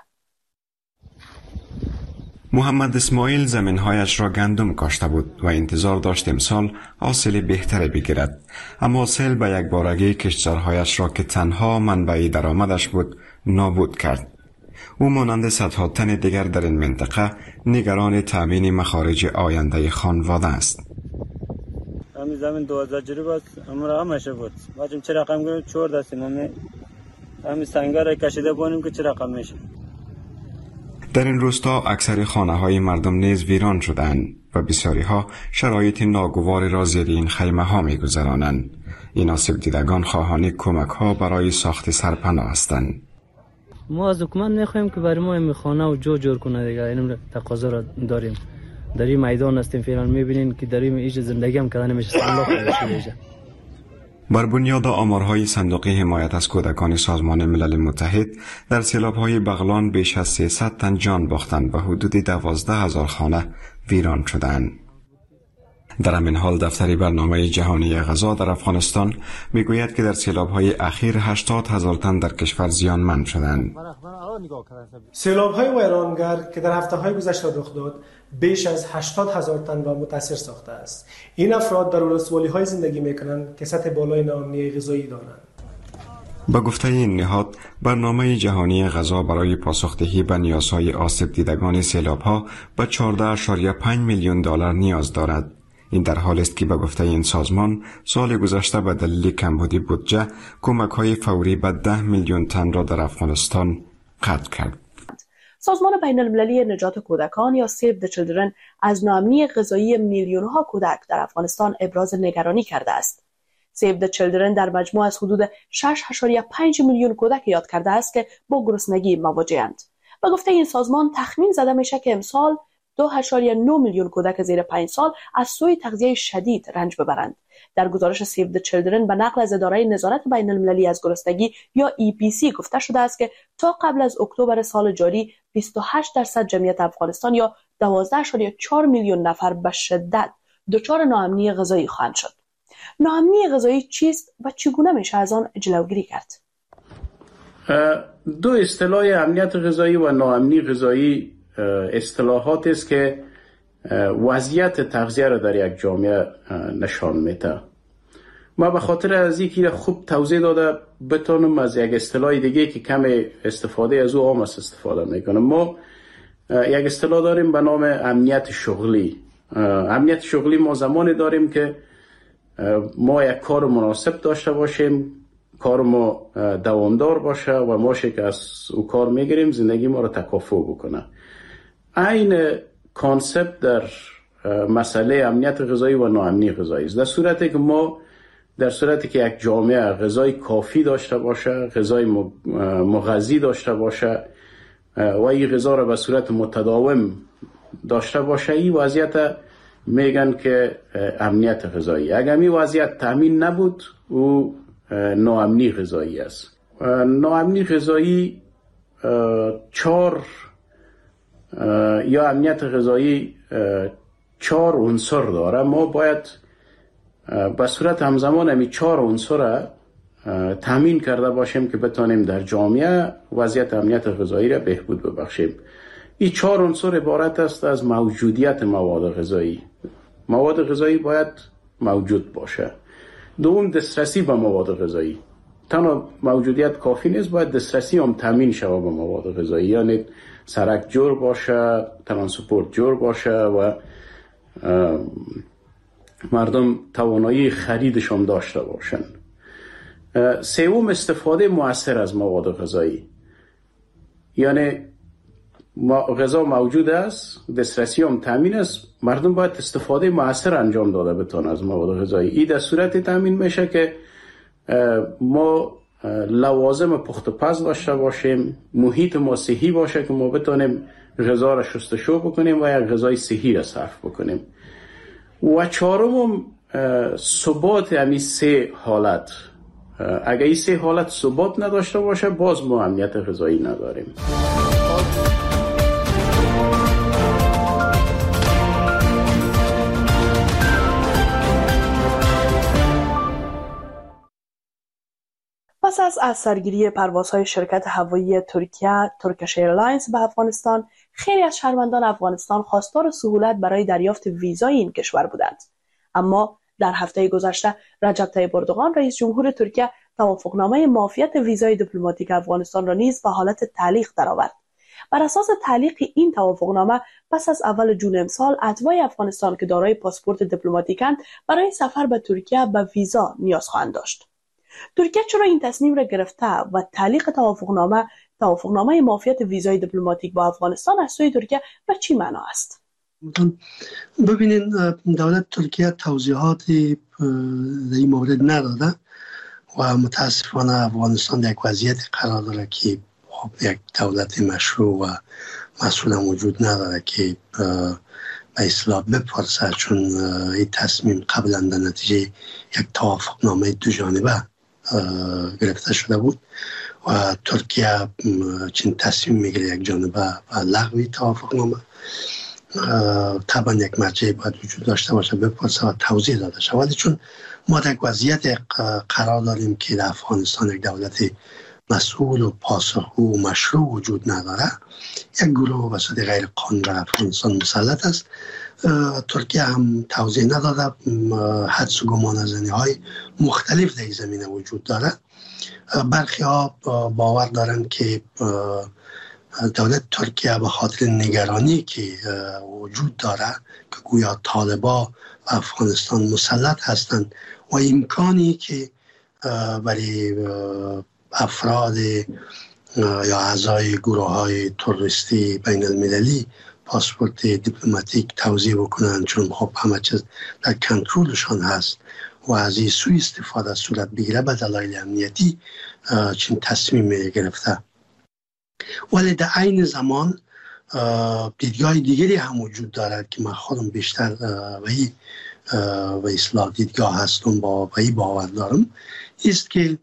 محمد اسماعیل زمین‌هایش را گندم کاشته بود و انتظار داشت امسال حاصل بهتری بگیرد، اما سیل به یک بارگی کشتزارهایش را که تنها منبع درآمدش بود نابود کرد. او مانند صدها تن دیگر در این منطقه نگران تامین مخارج آینده خانواده است. همین زمین دوازده جریب است، امور همشه بود. باید چه رقم کنیم؟ چهار دستیم همین همین سنگر را کشیده بانیم که چه رقم میشه. در این روستا اکثر خانه های مردم نیز ویران شدند و بسیاری ها شرایط ناگوار را زیر این خیمه ها می گذرانند. این آسیب دیدگان خواهان کمک ها برای ساخت سرپناه هستند. ما از حکومت میخوایم که برای ما این خانه و جا جور کنه دیگه. این تقاضا را داریم. در این میدان هستیم فعلا، میبینین که در این ایج زندگی هم کردن نمیشه. صلاح میشه. بر بنیاد آمارهای صندوق حمایت از کودکان سازمان ملل متحد در سیلاب‌های بغلان بیش از سیصد تن جان باختند و حدود دوازده هزار خانه ویران شدند. در همین حال دفتر برنامه جهانی غذا در افغانستان میگوید که در سیلاب‌های اخیر هشتاد هزار تن در کشور زیانمند شدند. سیلاب‌های ویرانگر که در هفته‌های گذشته رخ داد بیش از هشتاد هزار تن و متاثر ساخته است. این افراد در ولسوالی‌های زندگی می‌کنند که سطح بالای ناامنی غذایی دارند. با گفته این نهاد، برنامه جهانی غذا برای پاسخدهی به نیازهای آسیب دیدگان سیلاب‌ها به چهارده اشاریه پنج میلیون دلار نیاز دارد. این در حالی است که به گفته این سازمان سال گذشته به دلیل کمبودی بودجه کمک‌های فوری به ده میلیون تن را در افغانستان قطع کرد. سازمان بین المللی نجات کودکان یا سیو د چیلدرن از ناامنی غذایی میلیون‌ها کودک در افغانستان ابراز نگرانی کرده است. سیو د چیلدرن در مجموع از حدود شش اشاریه پنج میلیون کودک یاد کرده است که با گرسنگی مواجه‌اند. به گفته این سازمان تخمین زده میشه که امسال دو اشاریه نه میلیون کودک زیر پنج سال از سوی تغذیه شدید رنج ببرند. در گزارش سیو د چیلدرن به نقل از اداره نظارت بین المللی از گرسنگی یا ای پی سی گفته شده است که تا قبل از اکتبر سال جاری بیست و هشت درصد جمعیت افغانستان یا دوازده اشاریه چهار میلیون نفر به شدت دچار ناامنی غذایی خواهند شد. ناامنی غذایی چیست و چگونه میشه از آن جلوگیری کرد؟ دو اصطلاح امنیت غذایی و ناامنی غذایی اصطلاحات است که وضعیت تغذیه را در یک جامعه نشان میده. ما به خاطر از اینکه خوب توضیح داده بتونم از یک اصطلاح دیگه که کم استفاده از او عام است استفاده میکنم. ما یک اصطلاح داریم به نام امنیت شغلی. امنیت شغلی ما زمانی داریم که ما یک کار مناسب داشته باشیم، کار ما دوامدار باشه و ما که از او کار میگیریم زندگی ما را تکافؤ بکنه. این کانسپت در مسئله امنیت غذایی و ناامنی غذایی است. در صورتی که ما در صورتی که یک جامعه غذای کافی داشته باشه، غذای مغذی داشته باشه و این غذا را به صورت متداوم داشته باشه، این وضعیت میگن که امنیت غذایی. اگر این وضعیت تامین نبود او ناامنی غذایی است. ناامنی غذایی چهار یا امنیت غذایی چهار عنصر داره. ما باید به صورت همزمان همین چهار عنصر را تامین کرده باشیم که بتانیم در جامعه وضعیت امنیت غذایی را بهبود ببخشیم. این چهار عنصر عبارت است از موجودیت مواد غذایی. مواد غذایی باید موجود باشه. دوم دسترسی به مواد غذایی. تنها موجودیت کافی نیست، باید دسترسی هم تامین شود به مواد غذایی، یعنی سرک جور باشه، ترانسپورت جور باشه و مردم توانایی خریدشون داشته باشن. سوم استفاده مؤثر از مواد غذایی، یعنی غذا موجود است، دسترسی هم تامین است، مردم باید استفاده مؤثر انجام داده بتونه از مواد غذایی. این در صورت تامین میشه که ما لوازم پخت و پز داشته باشیم، محیط ما صحی باشه که ما بتونیم غذا را شستشو بکنیم و یک غذای صحی را صرف بکنیم. و چهارم ثبات همین سه حالت. اگر این سه حالت ثبات نداشته باشه باز ما امنیت غذایی نداریم. پس از از سرگیری پروازهای شرکت هوایی ترکیه ترکش ایرلاینز به افغانستان، خیلی از شهروندان افغانستان خواستار سهولت برای دریافت ویزای این کشور بودند. اما در هفته گذشته رجب طیب اردوغان رئیس جمهور ترکیه توافقنامه معافیت ویزای دیپلماتیک افغانستان را نیز به حالت تعلیق درآورد. بر اساس تعلیق این توافقنامه پس از اول جون امسال اتباع افغانستان که دارای پاسپورت دیپلماتیکند برای سفر به ترکیه به ویزا نیاز خواهند داشت. ترکیه چرا این تصمیم را گرفته و تعلیق توافقنامه توافقنامه معافیت ویزای دیپلماتیک با افغانستان از سوی ترکیه به چی معنا است؟ ببینید دولت ترکیه توضیحاتی در این مورد نداده و متاسفانه افغانستان در یک وضعیت قرار داره که خب یک دولت مشروع و مسئول وجود نداره که به اصطلاح بپرسه، چون این تصمیم قبلا در نتیجه یک توافقنامه دو جانبه گرفته شده بود و ترکیه چون تصمیم میگیره یک جانبه و لغوی توافقنامه، طبعا یک مرجع باید وجود داشته باشه بپرسه و توضیح داده شود. ولی چون ما در وضعیت قرار داریم که در افغانستان یک دولت مسئول و پاسخگو و مشروع وجود نداره، یک گروه وسط غیر قانونی در افغانستان مسلط است. ترکیه هم توضیح نداده، حدس و گمانه‌زنی های مختلف در این زمینه وجود داره برخی ها باور دارند که دولت ترکیه به خاطر نگرانی که وجود داره که گویا طالبان و افغانستان مسلط هستند و امکانی که برای افراد یا اعضای گروه های تروریستی بین المللی پاسپورت دیپلماتیک توزیع بکنند، چون خب همه چیز در کنترلشان هست و از این سوء استفاده صورت بگیره به دلایل امنیتی چون تصمیم گرفته. ولی در عین زمان دیدگاه دیگری هم وجود دارد که من خودم بیشتر و این و اصلاح دیدگاه هستم با و این باور دارم است که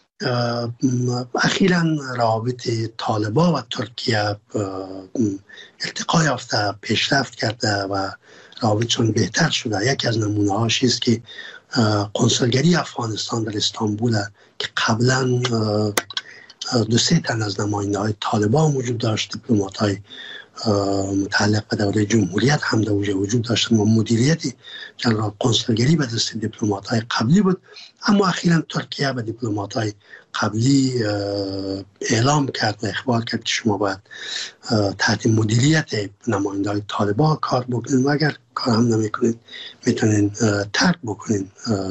اخیراً روابط طالبان و ترکیه ارتقا یافته، پیشرفت کرده و روابطشون بهتر شده. یکی از نمونه هاش است که قنصلگری افغانستان در استانبول که قبلا دو سه تن از نماینده های طالبان وجود داشت، دیپلمات های متعلق به دوره جمهوریت هم در وجود داشتن و مدیریت جنرال قنصلگری به دست دیپلمات های قبلی بود. اما اخیراً ترکیه به دیپلمات های قبلی اعلام کرد و اخبار کرد که شما باید تحت مدیریت نماینده های طالبان کار بکنید و اگر کار هم نمی کنید میتونین ترک بکنید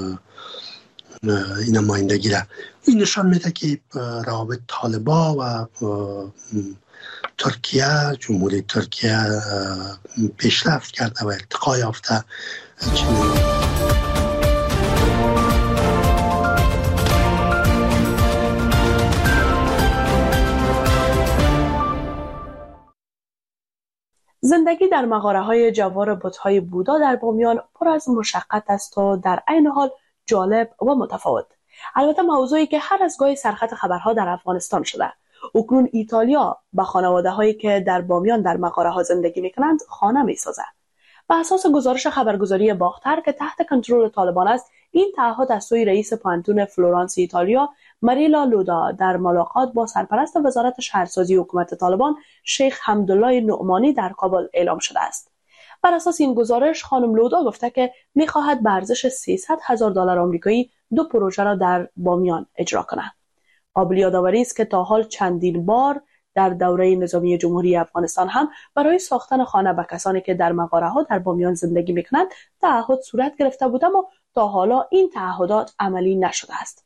این نمایندگی را. این نشان میده که روابط طالبان و ترکیه، جمهوری ترکیه پیشرفت کرده و ارتقا یافته. زندگی در مغاره‌های جوار بت‌های بودا در بامیان پر از مشقت است و در عین حال جالب و متفاوت. البته موضوعی که هر از گاهی سرخط خبرها در افغانستان شده. اکنون ایتالیا به خانواده‌هایی که در بامیان در مغاره‌ها زندگی می‌کنند خانه می‌سازد. بر اساس گزارش خبرگزاری باختر که تحت کنترل طالبان است، این تعهد از سوی رئیس پانتون فلورانس ایتالیا ماریلا لودا در ملاقات با سرپرست وزارت شهرسازی حکومت طالبان شیخ حمدالله نعمانی در کابل اعلام شده است. بر اساس این گزارش خانم لودا گفته که می‌خواهد به ارزش سیصد هزار دلار آمریکایی دو پروژه را در بامیان اجرا کند. قابل یادآوری است که تا حال چندین بار در دوره نظامی جمهوری افغانستان هم برای ساختن خانه به کسانی که در مغاره‌ها در بامیان زندگی می‌کنند تعهد صورت گرفته بود، اما تا حالا این تعهدات عملی نشده است.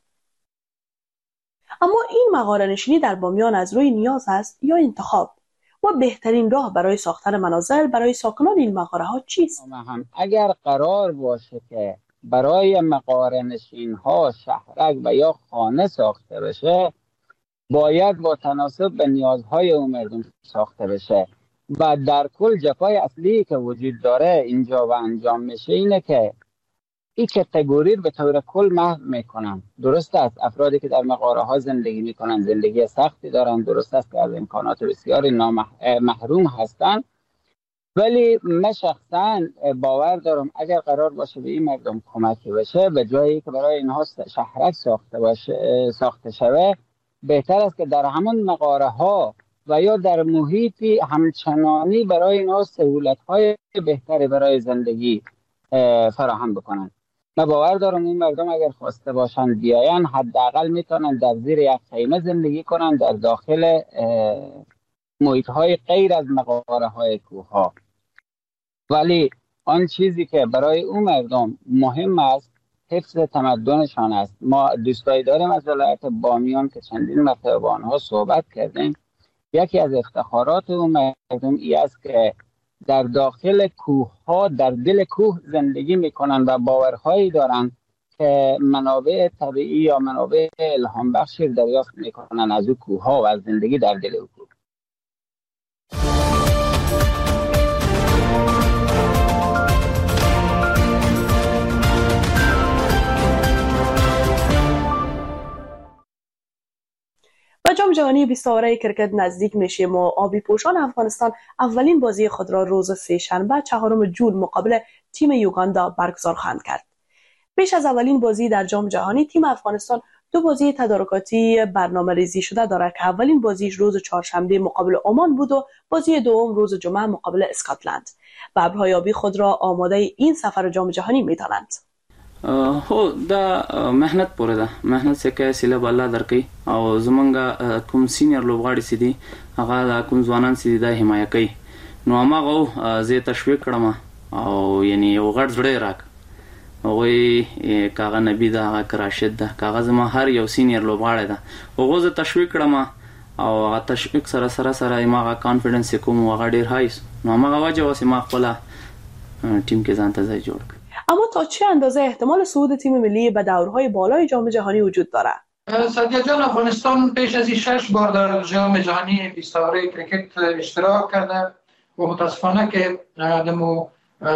اما این مغاره نشینی در بامیان از روی نیاز است یا انتخاب؟ و بهترین راه برای ساختن منازل برای ساکنان این مغاره‌ها چیست؟ هم اگر قرار باشه که برای مغاره نشین‌ها شهرک و یا خانه ساخته بشه، باید با تناسب به نیازهای اون مردم ساخته بشه و در کل جفای اصلی که وجود داره اینجا و انجام میشه اینه که این کتگوری به طور کل محو میکنن. درست است افرادی که در مغاره ها زندگی میکنن زندگی سختی دارن، درست است که از امکانات بسیاری محروم هستن، ولی من شخصا باور دارم اگر قرار باشه به این مردم کمکی بشه، به جایی که برای اینها شهرک ساخته باشه ساخته شوه، بهتر است که در همون مغاره ها و یا در محیطی همچنانی برای اینها سهولت های بهتری برای زندگی فراهم بکنن. من باور دارم این مردم اگر خواسته باشن بیاین، حداقل میتونن در زیر یک خیمه زندگی کنن در داخل محیط های غیر از مغاره های کوه ها. ولی آن چیزی که برای اون مردم مهم است حفظ تمدنشان است. ما دوستایی داریم از ولایت بامیان که چندین مرتبه با آنها صحبت کردیم. یکی از افتخارات اون مردم ای است که در داخل کوه ها در دل کوه زندگی میکنن و باورهایی دارن که منابع طبیعی یا منابع الهام بخشی دریافت میکنن از اون کوه ها و از زندگی در دل اون کوه. و جام جهانی بیست آوره کرکت نزدیک میشیم و آبی پوشان افغانستان اولین بازی خود را روز سه‌شنبه چهارم ژوئن مقابل تیم یوگاندا برگزار خواهند کرد. پیش از اولین بازی در جام جهانی تیم افغانستان دو بازی تدارکاتی برنامه ریزی شده دارد که اولین بازیش روز چهارشنبه مقابل عمان بود و بازی دوم روز جمعه مقابل اسکاتلند. و ابرهای آبی خود را آماده این سفر جام جهانی می‌دانند. هو دا مهنت پورې ده، مهنت څخه سیله الله درکې او زمونږ کوم سینیئر لوبغاړي سي دي هغه دا کوم ځوانان سي دا حمایت کوي. نو هغه زه تشویق کړم او یعنی یو غړ زړه راک وای کاغه نبی دا هغه راشد ده کاغه زما هر یو سینیئر لوبغاړی ده هغه زه تشویق کړم او هغه تشویق سره سره سره ما کانفیډنس کوم هغه ډیر هاي. نو هغه وجه واسه ما خپل تیم کې ځان ته ځای جوړ کړ. اما تا چه اندازه احتمال صعود تیم ملی به دورهای بالای جام جهانی وجود دارد؟ سعدیه جان، افغانستان پیش از این شش بار در جام جهانی بیست آوره کرکت اشتراک کرده و متاسفانه که دمو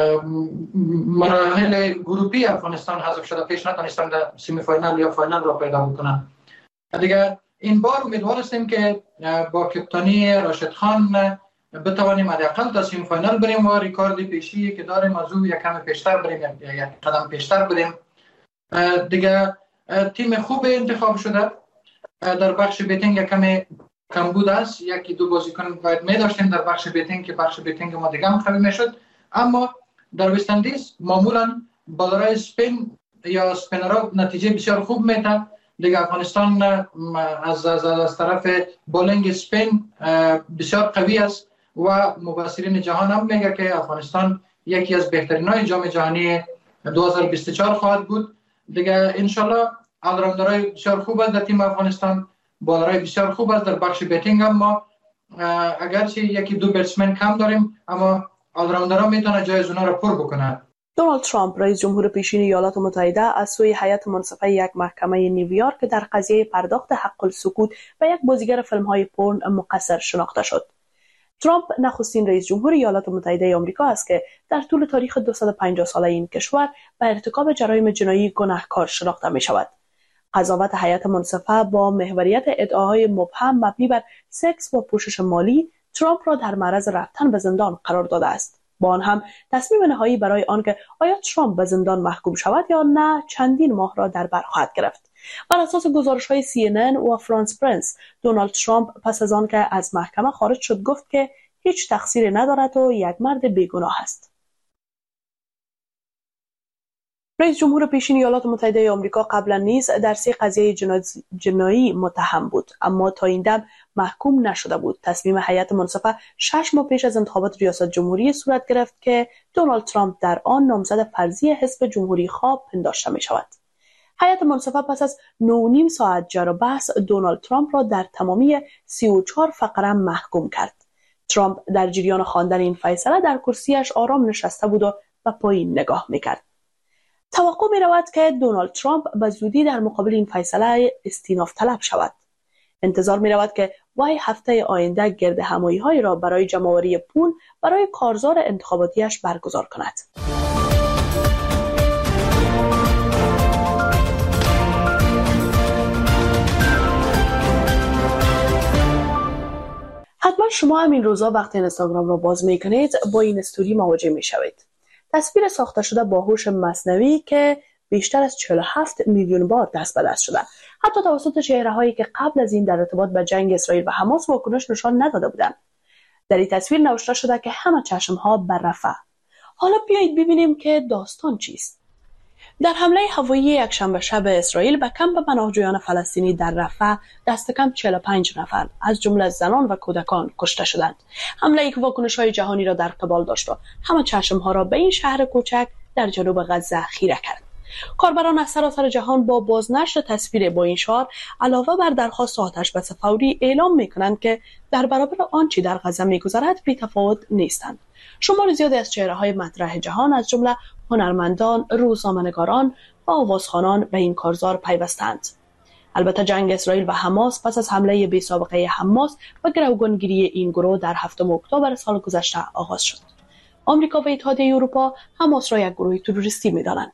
مراحل گروپی افغانستان حذف شده، پیش نتونستن در سیمی فاینال یا فاینال را پیدا بکنن. دیگه این بار امیدوار هستیم که با کپتانی راشد خان بتوانیم حداقل تا سیمی فاینال بریم و ریکارد پیشی که داریم از او یک کم پیشتر بریم، یک قدم پیشتر بریم. دیگه تیم خوب انتخاب شده. در بخش بیتینگ یک کم کمبود است، یکی دو بازیکن باید می داشتیم در بخش بیتینگ که بخش بیتینگ ما دیگه هم قوی میشد. اما در وست اندیز معمولا بالرای اسپین یا اسپینرها نتیجه بسیار خوب میتن. دیگه افغانستان از از از طرف بولینگ اسپین بسیار قوی است و مبصرین جهان هم میگه که افغانستان یکی از بهترینای جام جهانی دو هزار و بیست و چهار خواهد بود. دیگه انشالله آلراوندرهای بسیار خوب است در تیم افغانستان، بالرای بسیار خوب است. در بخش بیتینگ هم ما اگرچه یکی دو بتسمن کم داریم اما آلراوندرها میتونه جای اونا رو پر بکنه. دونالد ترامپ رئیس جمهور پیشین ایالات متحده از سوی هیئت منصفه یک محکمه نیویورک در قضیه پرداخت حق السکوت و یک بازیگر فیلم‌های پورن مقصر شناخته شد. ترامپ نخستین رئیس جمهور ایالات متحده آمریکا است که در طول تاریخ دویست و پنجاه ساله این کشور به ارتکاب جرایم جنایی گناهکار شناخته می شود. قضاوت هیئت منصفه با محوریت ادعاهای مبهم مبنی بر سکس و پوشش مالی ترامپ را در معرض رفتن به زندان قرار داده است. با آن هم تصمیم نهایی برای آنکه آیا ترامپ به زندان محکوم شود یا نه چندین ماه را در بر خواهد گرفت. بر اساس گزارش‌های سی ان ان و فرانس پرنس، دونالد ترامپ پس از آنکه از محکمه خارج شد گفت که هیچ تقصیری ندارد و یک مرد بیگناه است. رئیس جمهور پیشین ایالات متحده آمریکا قبلا نیز در سه قضیه جنایی متهم بود اما تا این دم محکوم نشده بود. تصمیم هیئت منصفه شش ماه پیش از انتخابات ریاست جمهوری صورت گرفت که دونالد ترامپ در آن نامزد فرضی حزب جمهوری خواه پنداشته می شود. هیئت منصفه پس از نه و نیم ساعت جر و بحث دونالد ترامپ را در تمامی سی و چهار فقره محکوم کرد. ترامپ در جریان خواندن این فیصله در کرسیش آرام نشسته بود و به پایین نگاه میکرد. توقع می رود که دونالد ترامپ به زودی در مقابل این فیصله استیناف طلب شود. انتظار می رود که وی هفته آینده گرد همایی های را برای جمع‌آوری پول برای کارزار انتخاباتیش برگزار کند. حتما شما هم این روزا وقتی اینستاگرام را باز می کنید با این استوری مواجه می شوید. تصویر ساخته شده با هوش مصنوعی که بیشتر از چهل و هفت میلیون بار دست به دست شده. حتی توسط چهره‌هایی که قبل از این در ارتباط با جنگ اسرائیل و حماس واکنش نشان نداده بودند. در این تصویر نوشته شده که همه چشم‌ها بر رفح. حالا بیایید ببینیم که داستان چیست. در حمله هوایی یکشنبه شب اسرائیل به کمپ پناهجویان فلسطینی در رفح دست کم چهل و پنج نفر از جمله زنان و کودکان کشته شدند. حمله که واکنش‌های جهانی را در قبال داشت و همه چشم‌ها را به این شهر کوچک در جنوب غزه خیره کرد. کاربران از سراسر جهان با بازنشر تصویر با این شعار علاوه بر درخواست آتش‌بس فوری اعلام می‌کنند که در برابر آنچه در غزه می‌گذرد بی‌تفاوت نیستند. شمار زیادی از چهره‌های مطرح جهان از جمله هنرمندان، روزنامه‌نگاران و آوازخوانان به این کارزار پیوستند. البته جنگ اسرائیل و حماس پس از حمله بی‌سابقه حماس و گروگانگیری این گروه در هفتم اکتبر سال گذشته آغاز شد. آمریکا و اتحادیه اروپا حماس را یک گروه تروریستی می‌دانند.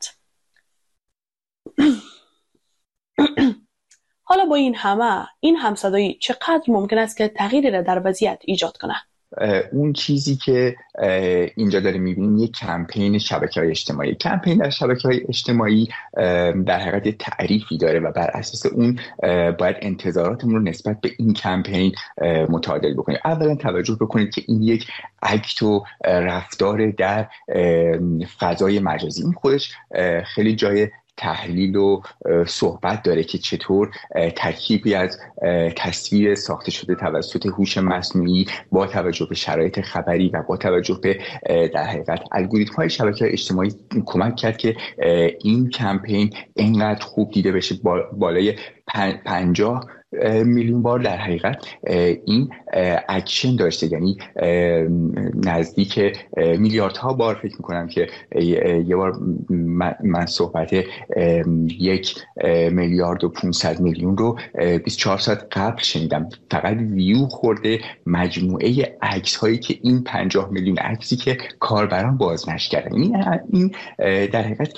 حالا با این همه این همصدایی چقدر ممکن است که تغییری را در وضعیت ایجاد کند؟ اون چیزی که اینجا داره میبینیم یک کمپین شبکه‌های اجتماعی. کمپین در شبکه‌های اجتماعی در حقیقت تعریفی داره و بر اساس اون باید انتظاراتمون رو نسبت به این کمپین متعادل بکنیم. اولا توجه بکنید که این یک اکت و رفتار در فضای مجازی، این خودش خیلی جای تحلیل و صحبت داره که چطور ترکیبی از تصویر ساخته شده توسط هوش مصنوعی با توجه به شرایط خبری و با توجه به در حقیقت الگوریتم‌های شبکه‌های اجتماعی کمک کرد که این کمپین اینقدر خوب دیده بشه. بالای پنجاه میلیون بار در حقیقت این اکشن داشته، یعنی نزدیک میلیاردها بار فکر میکنم که یه بار من صحبت یک میلیارد و پونصد میلیون رو بیست و چهار ساعت قبل شنیدم. فقط ویو خورده مجموعه عکس هایی که این پنجاه میلیون عکسی که کاربران بازنشر کردن. این این در حقیقت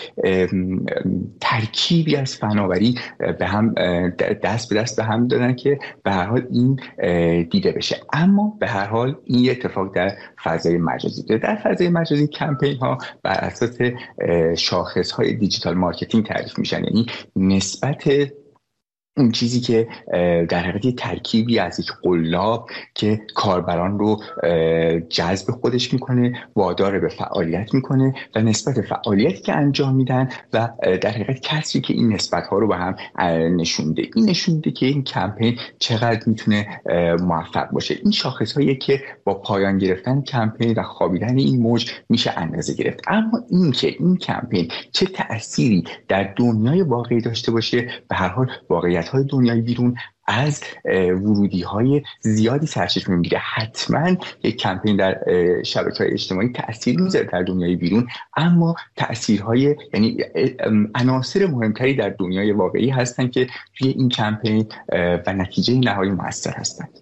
ترکیبی از فناوری به هم دست به دست به هم دادن که به هر حال این دیده بشه. اما به هر حال این اتفاق در فضای مجازی داره. در فضای مجازی کمپین ها بر اساس شاخص های دیجیتال مارکتینگ تعریف میشن، یعنی نسبت اون چیزی که در حقیقت ترکیبی از یک قلاب که کاربران رو جذب خودش میکنه، وادار به فعالیت میکنه و نسبت فعالیتی که انجام میدن و در حقیقت کسی که این نسبت ها رو به هم نشونده. این نشونده که این کمپین چقدر میتونه موفق باشه. این شاخص هایی که با پایان گرفتن کمپین و خوابیدن این موج میشه اندازه گرفت. اما این که این کمپین چه تأثیری در دنیای واقعی داشته باشه، به هر حال واقعیت های دنیای بیرون از ورودی های زیادی سرچشمه میگیره. حتما یک کمپین در شبکه‌های اجتماعی تأثیر میذاره در دنیای بیرون، اما تأثیرهای یعنی عناصر مهمتری در دنیای واقعی هستن که توی این کمپین و نتیجه نهایی مؤثر هستند.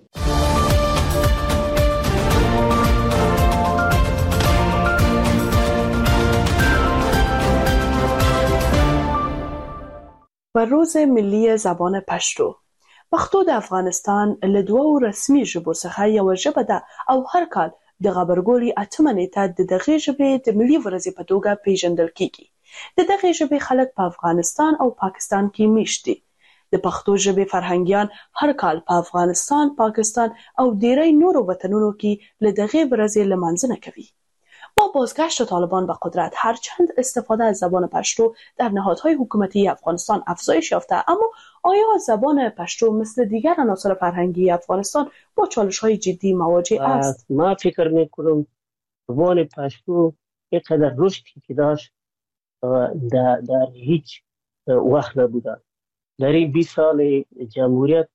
و روز ملی زبان پشتو. پښتو د افغانستان له دوو رسمي ژبو څخه یوه ژبه ده او هر کال د غبرګولي اتمه نیټه د دغې ژبې د ملي ورځې په توګه پیژندل کیږي. د دغې ژبې خلک په افغانستان او پاکستان کې میشت دي. د پښتو ژبې فرهنګیان هر کال په افغانستان، پاکستان او ډیری نورو وطنونو کې له دغې ورځې لمانځنه کوي. با بازگشت طالبان به قدرت هرچند استفاده از زبان پشتو در نهادهای حکومتی افغانستان افزایش یافته، اما آیا زبان پشتو مثل دیگر عناصر فرهنگی افغانستان با چالش‌های جدی مواجه است؟ ما فکر می‌کنم زبان پشتو اینقدر رشدی که داشت در, در هیچ وقت نبوده. در این بیست سال جمهوریت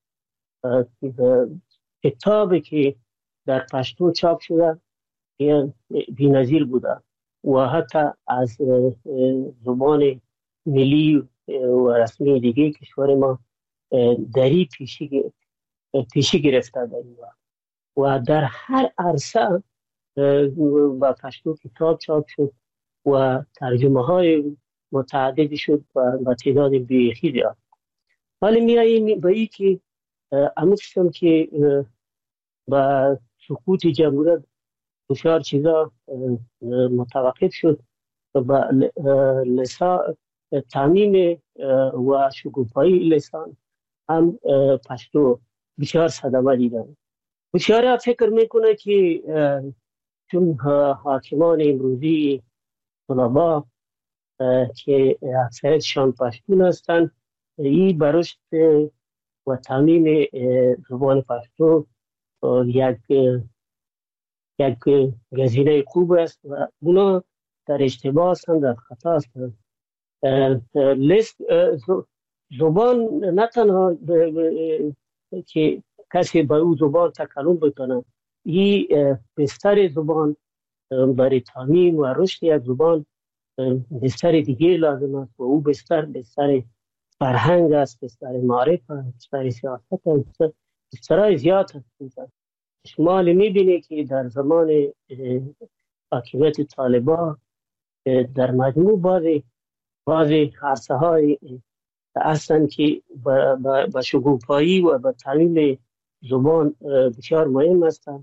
کتابی که در پشتو چاپ شده بی‌نظیر بوده و حتی از زبان ملی و رسمی دیگه کشور ما دری پیشی پیشی گرفته در این وقت و در هر عرصه با پشتو کتاب چاپ شد و ترجمه های متعددی شد و تعداد بیخی زیاد. ولی میاییم به این که امیدشم که با سقوط جمهوریت بسیار چیزا متوقف شد و لسان تعمیم و شکوفایی لسان هم پشتو بسیار صدمه دیدن. بسیار فکر میکنه که چون حاکمان امروزی طلبا که اکثرشان پشتون هستند، این برشت و تعمیم زبان پشتو یک یک گزینه خوب است و اونا در اشتباه هستند، در خطا هستند. لیست زبان نه تنها که کسی با او زبان تکلم بکنه، این بستر زبان برای تعمیم و رشد یک زبان بستر دیگه لازم است و او بستر بستر فرهنگ است، بستر معرف است، بستر سیاست است، بسترهای زیاد هست. شما میبینی که در زمان حاکمیت طالبان در مجموع بعضی بعضی عرصه های هستند که با شکوفایی و با تعلیم زبان بسیار مهم هستند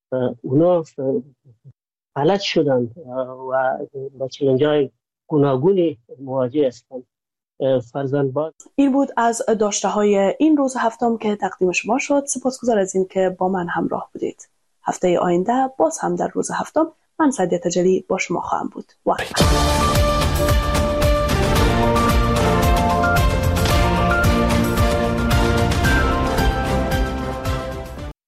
اونا فلج شدن و با چالش‌های گوناگونی مواجه هستند. فرزند باد این بود از داشته های این روز هفتم که تقدیم شما شد. سپاسگزار از این که با من همراه بودید. هفته آینده باز هم در روز هفتم من سعدیه تجلی با شما خواهم بود. وقت